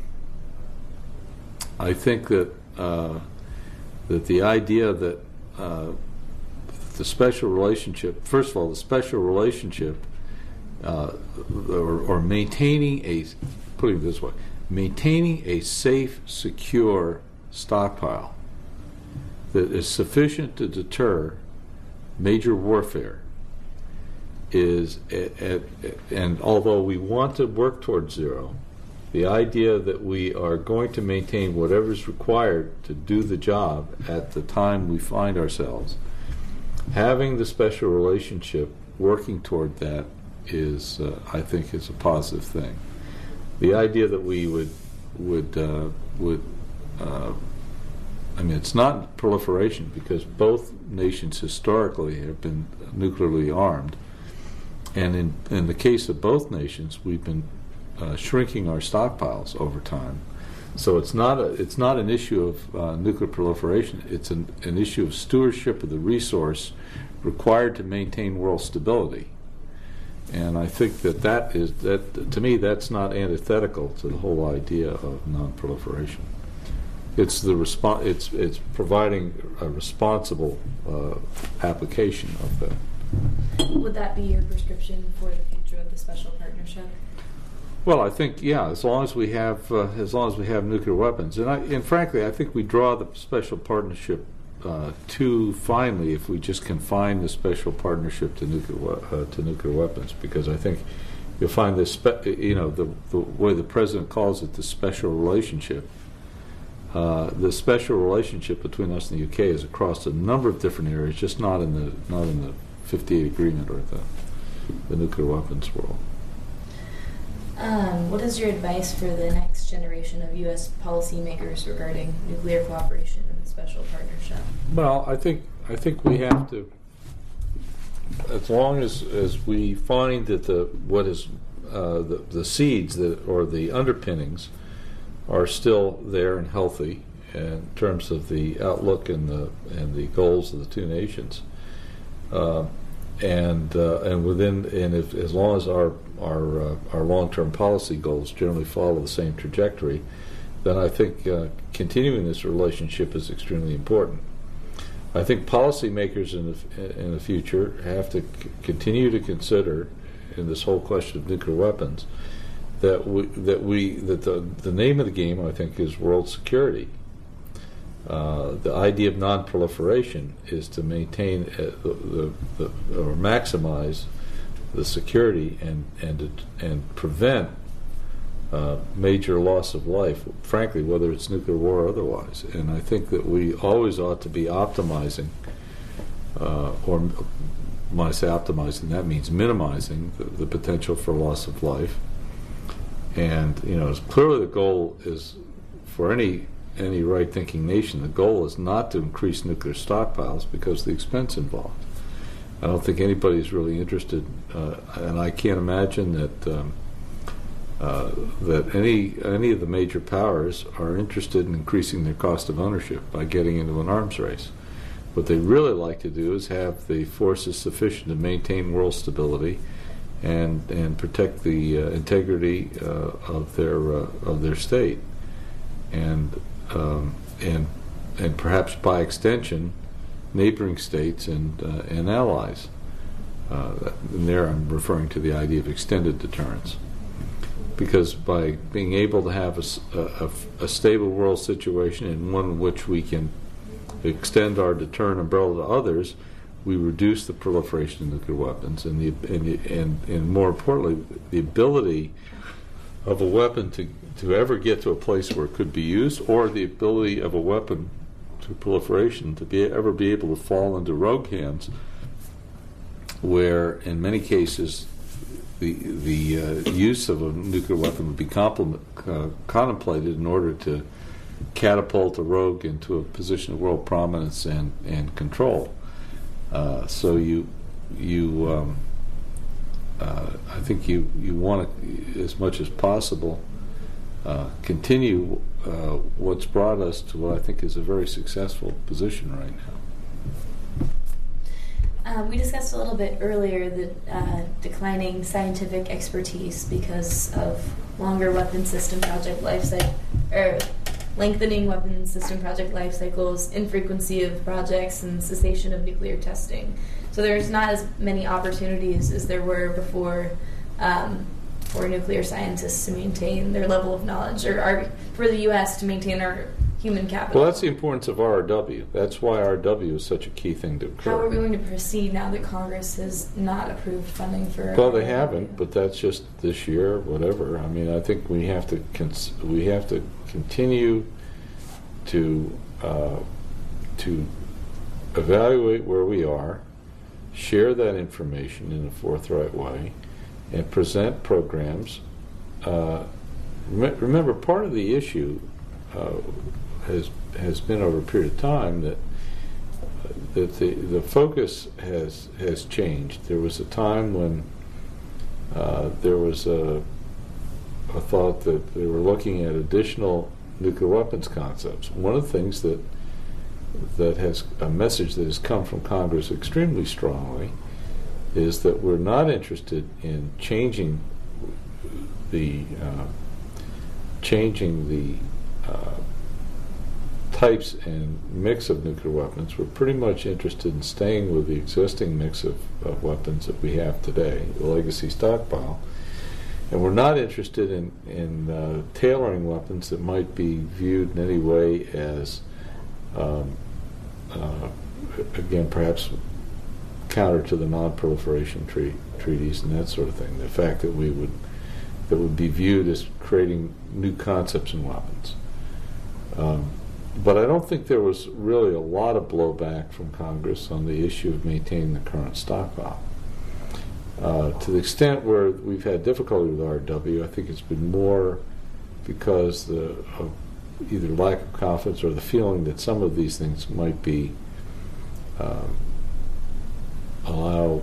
I think that uh, that the idea that uh, the special relationship, first of all, the special relationship, uh, or, or maintaining a, putting it this way, maintaining a safe, secure stockpile that is sufficient to deter major warfare is, at, at, and although we want to work towards zero, the idea that we are going to maintain whatever is required to do the job at the time we find ourselves, having the special relationship working toward that is, uh, I think, is a positive thing. The idea that we would would uh, would uh, I mean, it's not proliferation, because both nations historically have been nuclearly armed, and in in the case of both nations, we've been uh, shrinking our stockpiles over time. So it's not a it's not an issue of uh, nuclear proliferation. It's an, an issue of stewardship of the resource required to maintain world stability. And I think that that is that to me that's not antithetical to the whole idea of non-proliferation. It's the respo- It's it's providing a responsible uh, application of that. Would that be your prescription for the future of the special partnership? Well, I think yeah. As long as we have uh, as long as we have nuclear weapons, and I, and frankly, I think we draw the special partnership uh, too finely if we just confine the special partnership to nuclear uh, to nuclear weapons, because I think you'll find this spe- you know the the way the president calls it, the special relationship. Uh, the special relationship between us and the U K is across a number of different areas, just not in the not in the fifty-eight agreement or the the nuclear weapons world. Um, what is your advice for the next generation of U S policymakers regarding nuclear cooperation and special partnership? Well, I think I think we have to, as long as, as we find that the what is uh, the the seeds that or the underpinnings are still there and healthy in terms of the outlook and the and the goals of the two nations, uh, and uh, and within and if as long as our our uh, our long-term policy goals generally follow the same trajectory, then I think uh, continuing this relationship is extremely important. I think policymakers in the in the future have to c- continue to consider, in this whole question of nuclear weapons, that we that we that the the name of the game, I think, is world security. Uh, the idea of non-proliferation is to maintain uh, the, the, the or maximize the security and and and prevent uh, major loss of life, frankly, whether it's nuclear war or otherwise. And I think that we always ought to be optimizing, uh, or when I say optimizing, that means minimizing the, the potential for loss of life. And you know, clearly the goal is for any any right-thinking nation. The goal is not to increase nuclear stockpiles because of the expense involved. I don't think anybody's really interested, uh, and I can't imagine that um, uh, that any any of the major powers are interested in increasing their cost of ownership by getting into an arms race. What they really like to do is have the forces sufficient to maintain world stability and and protect the uh, integrity uh, of their uh, of their state, and um, and and perhaps by extension, neighboring states and uh, and allies. Uh, and there I'm referring to the idea of extended deterrence, because by being able to have a, a, a stable world situation and one in which we can extend our deterrent umbrella to others, we reduce the proliferation of nuclear weapons, and the and, the, and and more importantly, the ability of a weapon to to ever get to a place where it could be used, or the ability of a weapon to proliferation to be ever be able to fall into rogue hands, where in many cases the the uh, use of a nuclear weapon would be complement, uh, contemplated in order to catapult a rogue into a position of world prominence and, and control. Uh, so you you um, uh, I think you you want to, as much as possible, uh, continue uh, what's brought us to what I think is a very successful position right now. Uh, we discussed a little bit earlier the uh, declining scientific expertise because of longer weapon system project life cycle, or lengthening weapon system project life cycles, infrequency of projects, and cessation of nuclear testing. So there's not as many opportunities as there were before um, for nuclear scientists to maintain their level of knowledge, or our, for the U S to maintain our human capital. Well, that's the importance of R R W. That's why R R W is such a key thing to occur. How are we going to proceed now that Congress has not approved funding for? Well, they haven't, but that's just this year, whatever. I mean, I think we have to cons- we have to continue to uh, to evaluate where we are, share that information in a forthright way, and present programs. Uh, rem- remember, part of the issue uh, has has been over a period of time that uh, that the the focus has has changed. There was a time when uh, there was a a thought that they were looking at additional nuclear weapons concepts. One of the things that that has a message that has come from Congress extremely strongly is that we're not interested in changing the uh, changing the uh, types and mix of nuclear weapons. We're pretty much interested in staying with the existing mix of, of weapons that we have today, the legacy stockpile. And we're not interested in, in uh, tailoring weapons that might be viewed in any way as, um, uh, again, perhaps counter to the non-proliferation tre- treaties and that sort of thing. The fact that we would that would be viewed as creating new concepts in weapons. Um, but I don't think there was really a lot of blowback from Congress on the issue of maintaining the current stockpile. Uh, to the extent where we've had difficulty with R W, I think it's been more because the, of either lack of confidence or the feeling that some of these things might be um, allow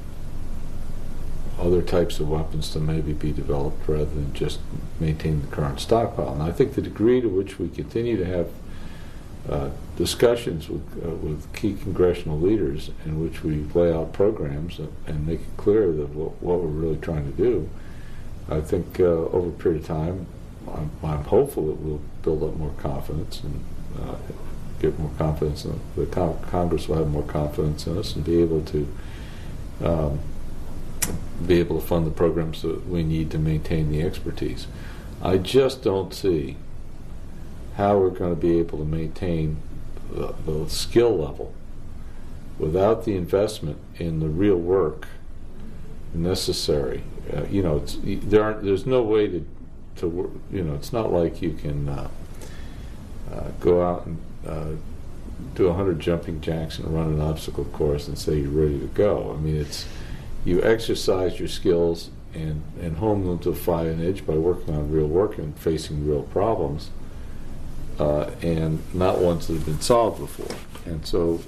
other types of weapons to maybe be developed rather than just maintain the current stockpile. And I think the degree to which we continue to have uh, discussions with, uh, with key congressional leaders in which we lay out programs and, and make it clear that what, what we're really trying to do, I think uh, over a period of time, I'm, I'm hopeful that we'll build up more confidence and uh, get more confidence in the con Congress will have more confidence in us and be able to um, be able to fund the programs that we need to maintain the expertise. I just don't see how we're going to be able to maintain the, the skill level without the investment in the real work necessary. Uh, you know, it's, there aren't. There's no way to, to work. You know, it's not like you can uh, uh, go out and uh, do a hundred jumping jacks and run an obstacle course and say you're ready to go. I mean, it's you exercise your skills and and hone them to a fine edge by working on real work and facing real problems. Uh, and not ones that have been solved before. And so,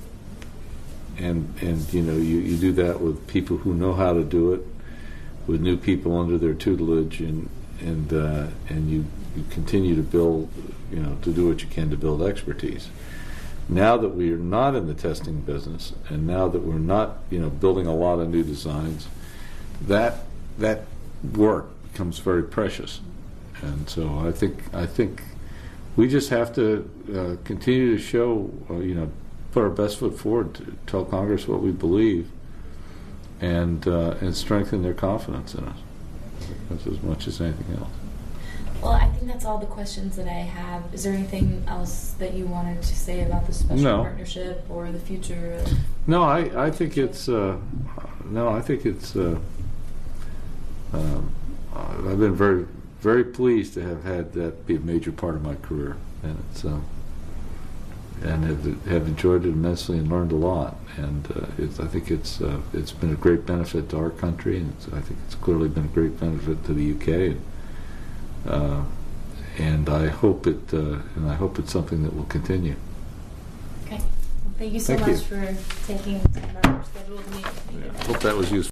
and and you know, you, you do that with people who know how to do it, with new people under their tutelage, and and uh, and you, you continue to build, you know, to do what you can to build expertise. Now that we are not in the testing business, and now that we're not, you know, building a lot of new designs, that that work becomes very precious. And so I think I think. We just have to uh, continue to show, uh, you know, put our best foot forward to tell Congress what we believe, and uh, and strengthen their confidence in us. That's as much as anything else. Well, I think that's all the questions that I have. Is there anything else that you wanted to say about the special no. partnership or the future of? No, I I think it's uh, no, I think it's. Uh, um, I've been very. Very pleased to have had that be a major part of my career, and it's uh, and have, have enjoyed it immensely and learned a lot. And uh, it's, I think it's uh, it's been a great benefit to our country, and it's, I think it's clearly been a great benefit to the U K. And, uh, and I hope it uh, and I hope it's something that will continue. Okay. Well, thank you so thank much you. for taking time out of your schedule to meet with me. I hope that was useful.